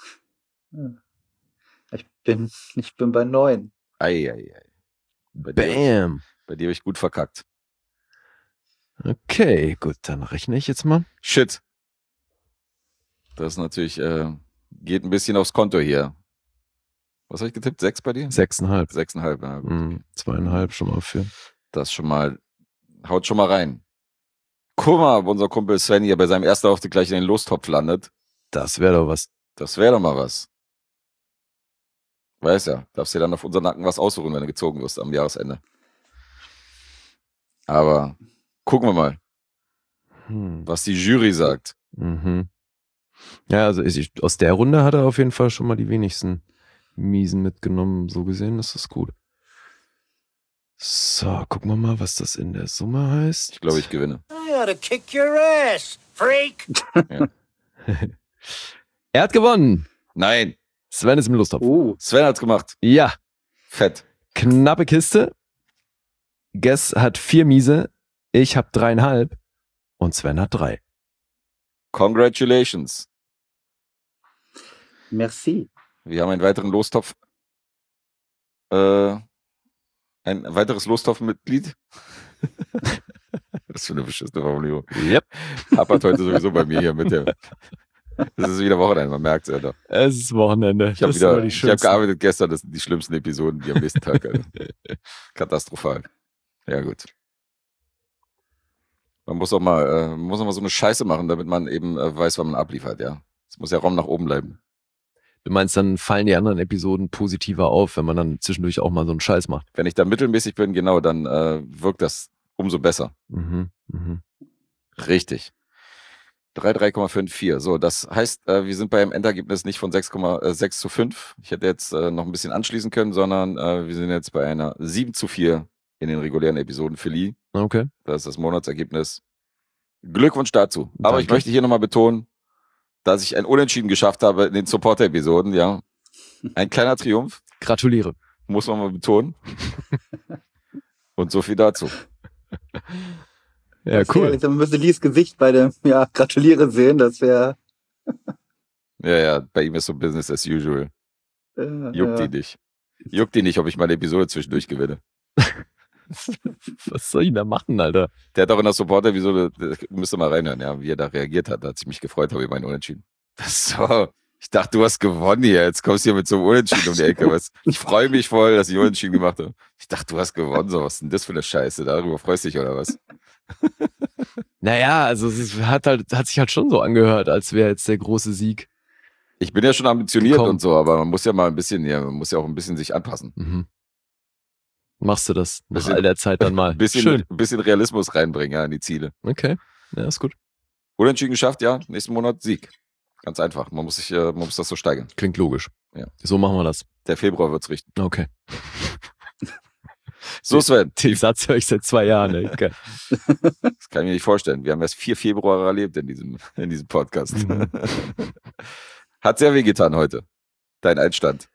Ich bin bei 9. Ei. Bei Bam. dir habe ich gut verkackt. Okay, gut, dann rechne ich jetzt mal. Shit. Das ist natürlich, geht ein bisschen aufs Konto hier. Was habe ich getippt? 6 bei dir? 6,5. 6,5, ja gut. 2,5 schon mal für. Das ist schon mal haut schon mal rein. Guck mal, ob unser Kumpel Sven hier bei seinem ersten Auftritt gleich in den Lostopf landet. Das wäre doch was. Das wäre doch mal was. Weiß ja, darfst dir dann auf unseren Nacken was aussuchen, wenn du gezogen wirst am Jahresende. Aber gucken wir mal, was die Jury sagt. Mhm. Ja, also aus der Runde hat er auf jeden Fall schon mal die wenigsten Miesen mitgenommen. So gesehen ist das gut. So, gucken wir mal, was das in der Summe heißt. Ich glaube, ich gewinne. I ought to kick your ass, freak. Er hat gewonnen. Nein, Sven ist im Lostopf. Sven hat's gemacht. Ja, Fett. knappe Kiste. Guess hat 4 Miese. Ich habe 3,5. Und Sven hat 3. Congratulations. Merci. Wir haben einen weiteren Lostopf. Ein weiteres Lostopf-Mitglied. Das ist für eine beschissene Formulierung. Yep. Hapert heute sowieso bei mir hier mit dem. Das ist wieder Wochenende, man merkt es ja doch. Es ist Wochenende. Ich habe gearbeitet gestern, das sind die schlimmsten Episoden, die am nächsten Tag. Also. Katastrophal. Ja, gut. Man muss auch mal, so eine Scheiße machen, damit man eben weiß, wann man abliefert, ja. Es muss ja Raum nach oben bleiben. Du meinst, dann fallen die anderen Episoden positiver auf, wenn man dann zwischendurch auch mal so einen Scheiß macht. Wenn ich da mittelmäßig bin, genau, dann wirkt das umso besser. Richtig. 3,54. So, das heißt, wir sind beim Endergebnis nicht von 6,6:5. Ich hätte jetzt noch ein bisschen anschließen können, sondern wir sind jetzt bei einer 7:4 in den regulären Episoden für Lee. Okay. Das ist das Monatsergebnis. Glückwunsch dazu. Aber Danke. ich möchte hier nochmal betonen, dass ich ein Unentschieden geschafft habe in den Supporter-Episoden, ja. Ein kleiner Triumph, Gratuliere. muss man mal betonen. Und so viel dazu. Ja, cool. Man müsste Lies Gesicht bei dem Gratuliere sehen, das wäre. Ja, bei ihm ist so Business as usual. Juckt die nicht. Juckt die nicht, ob ich meine Episode zwischendurch gewinne. Was soll ich da machen, Alter? Der hat auch in der Supporter-Episode, müsst ihr mal reinhören, ja, wie er da reagiert hat. Da hat sich mich gefreut, habe ich meinen Unentschieden. So, ich dachte, du hast gewonnen hier. Jetzt kommst du hier mit so einem Unentschieden um die Ecke. Was? Ich freue mich voll, dass ich Unentschieden gemacht habe. Ich dachte, du hast gewonnen. So, was ist denn das für eine Scheiße? Darüber freust du dich oder was? Naja, also es hat sich halt schon so angehört, als wäre jetzt der große Sieg. Ich bin ja schon ambitioniert Komm. und so, aber man muss ja mal ein bisschen, man muss ja auch ein bisschen sich anpassen. Mhm. Machst du das nach Bisschen- all der Zeit dann mal? Ein bisschen Realismus reinbringen, ja, in die Ziele. Okay, ja, ist gut. Unentschieden geschafft, ja, nächsten Monat Sieg. Ganz einfach. Man muss das so steigern. Klingt logisch. Ja. So machen wir das. Der Februar wird's richten. Okay. So, Sven, Den Satz höre ich seit 2 Jahren. Ey. Okay. das kann ich mir nicht vorstellen. Wir haben erst 4 Februare erlebt in diesem Podcast. Mhm. Hat sehr wehgetan heute. Dein Einstand.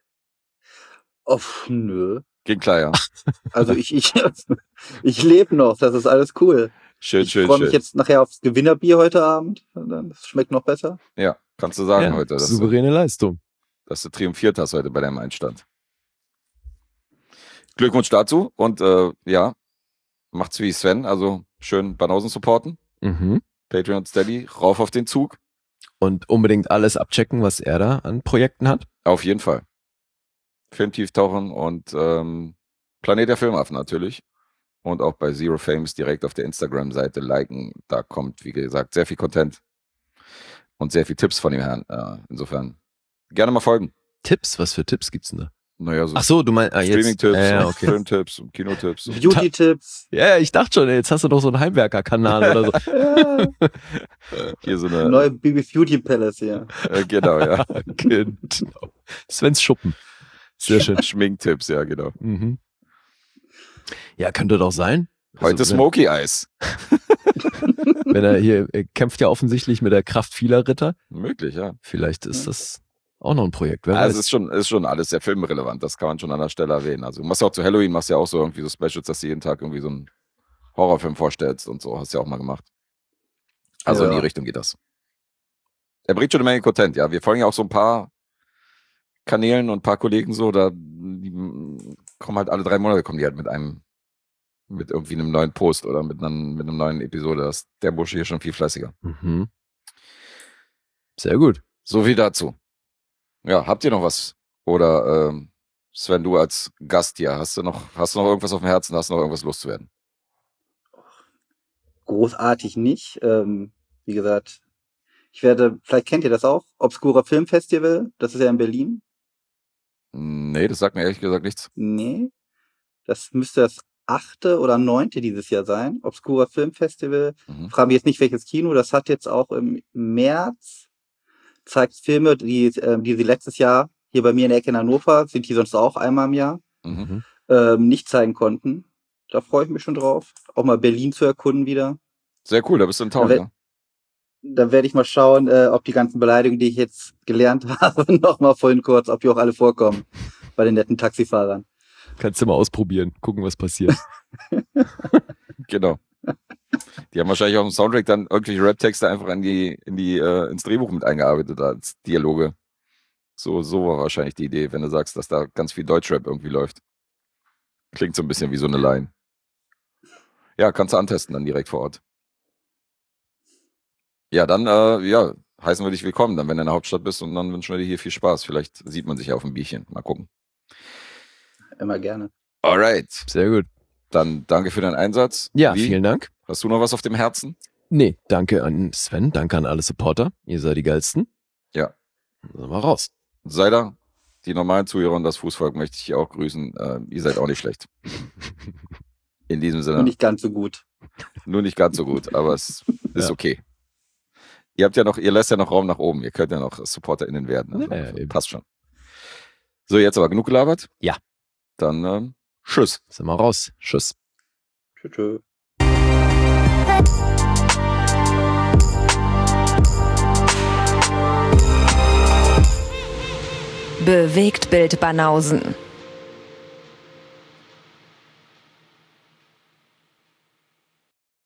Nö. Ging klar, ja. Also ich lebe noch, das ist alles cool. Schön, Ich freue mich jetzt nachher aufs Gewinnerbier heute Abend. Das schmeckt noch besser. Ja, kannst du sagen Ja, heute, dass souveräne Leistung. du triumphiert hast heute bei deinem Einstand. Glückwunsch dazu und macht's wie Sven, also schön Banausen supporten. Mhm. Patreon und Steady, rauf auf den Zug. Und unbedingt alles abchecken, was er da an Projekten hat. Auf jeden Fall. Filmtieftauchen und Planet der Filmaffen natürlich. Und auch bei Zero Fames direkt auf der Instagram-Seite liken. Da kommt, wie gesagt, sehr viel Content und sehr viel Tipps von dem Herrn. Insofern gerne mal folgen. Tipps? Was für Tipps gibt's denn da? Naja, so Ach so, du meinst jetzt. Streaming-Tipps, Ja, und okay. Filmtipps und Kinotipps. Und Beauty-Tipps. Ja, ich dachte schon, jetzt hast du doch so einen Heimwerker-Kanal oder so. Ja, hier so eine. neue Bibis Beauty Palace hier. Genau, ja. Genau. Svens Schuppen. Sehr schön. Schminktipps, ja, genau. Mhm. Ja, könnte doch sein. Heute Also, Smoky Eyes. wenn er hier er kämpft ja offensichtlich mit der Kraft vieler Ritter. Möglich, ja. Vielleicht ist das auch noch ein Projekt. Wer Also weiß. es ist schon alles sehr filmrelevant, das kann man schon an der Stelle erwähnen. Also du machst ja auch zu Halloween, machst ja auch so irgendwie so Specials, dass du jeden Tag irgendwie so einen Horrorfilm vorstellst und so, hast du ja auch mal gemacht. Also in Ja. die Richtung geht das. Er bringt schon eine Menge Content, ja. Wir folgen ja auch so ein paar Kanälen und ein paar Kollegen so, die kommen halt alle 3 Monate kommen die halt mit irgendwie einem neuen Post oder mit einem neuen Episode. Das ist der Bursche hier schon viel fleißiger. Mhm. Sehr gut. So viel dazu. Ja, habt ihr noch was? Oder Sven, du als Gast hier, hast du noch irgendwas auf dem Herzen, hast du noch irgendwas loszuwerden? großartig nicht. Wie gesagt, vielleicht kennt ihr das auch, Obscura Film Festival, das ist ja in Berlin. Nee, das sagt mir ehrlich gesagt nichts. Nee, das müsste das 8. oder 9. dieses Jahr sein. Obscura Film Festival. Frage mich jetzt nicht, welches Kino. Das hat jetzt auch im März, zeigt Filme, die sie letztes Jahr hier bei mir in der Ecke in Hannover, sind die sonst auch einmal im Jahr, nicht zeigen konnten. Da freue ich mich schon drauf. Auch mal Berlin zu erkunden wieder. Sehr cool, da bist du in Town, ja. Da werde ich mal schauen, ob die ganzen Beleidigungen, die ich jetzt gelernt habe, nochmal vorhin kurz, ob die auch alle vorkommen bei den netten Taxifahrern. Kannst du mal ausprobieren, gucken, was passiert. Genau. Die haben wahrscheinlich auch im Soundtrack dann irgendwelche Rap-Texte einfach ins Drehbuch mit eingearbeitet als Dialoge. So war wahrscheinlich die Idee, wenn du sagst, dass da ganz viel Deutschrap irgendwie läuft. Klingt so ein bisschen wie so eine Line. Ja, kannst du antesten dann direkt vor Ort. Ja, dann heißen wir dich willkommen, dann wenn du in der Hauptstadt bist und dann wünschen wir dir hier viel Spaß. Vielleicht sieht man sich ja auf dem Bierchen. Mal gucken. Immer gerne. Alright. Sehr gut. Dann danke für deinen Einsatz. Ja, Wie? vielen Dank. Hast du noch was auf dem Herzen? Nee, danke an Sven, danke an alle Supporter. Ihr seid die geilsten. Ja. Dann sind wir raus. Seider, die normalen Zuhörer und das Fußvolk möchte ich hier auch grüßen. Ihr seid auch nicht schlecht. In diesem Sinne. Nur nicht ganz so gut. Nur nicht ganz so gut, aber es ist okay. Ihr lässt ja noch Raum nach oben. Ihr könnt ja noch SupporterInnen werden. Also, passt schon. So, jetzt aber genug gelabert? Ja. Dann tschüss. Sind wir raus. Tschüss. Tschüss. Bewegtbild Banausen.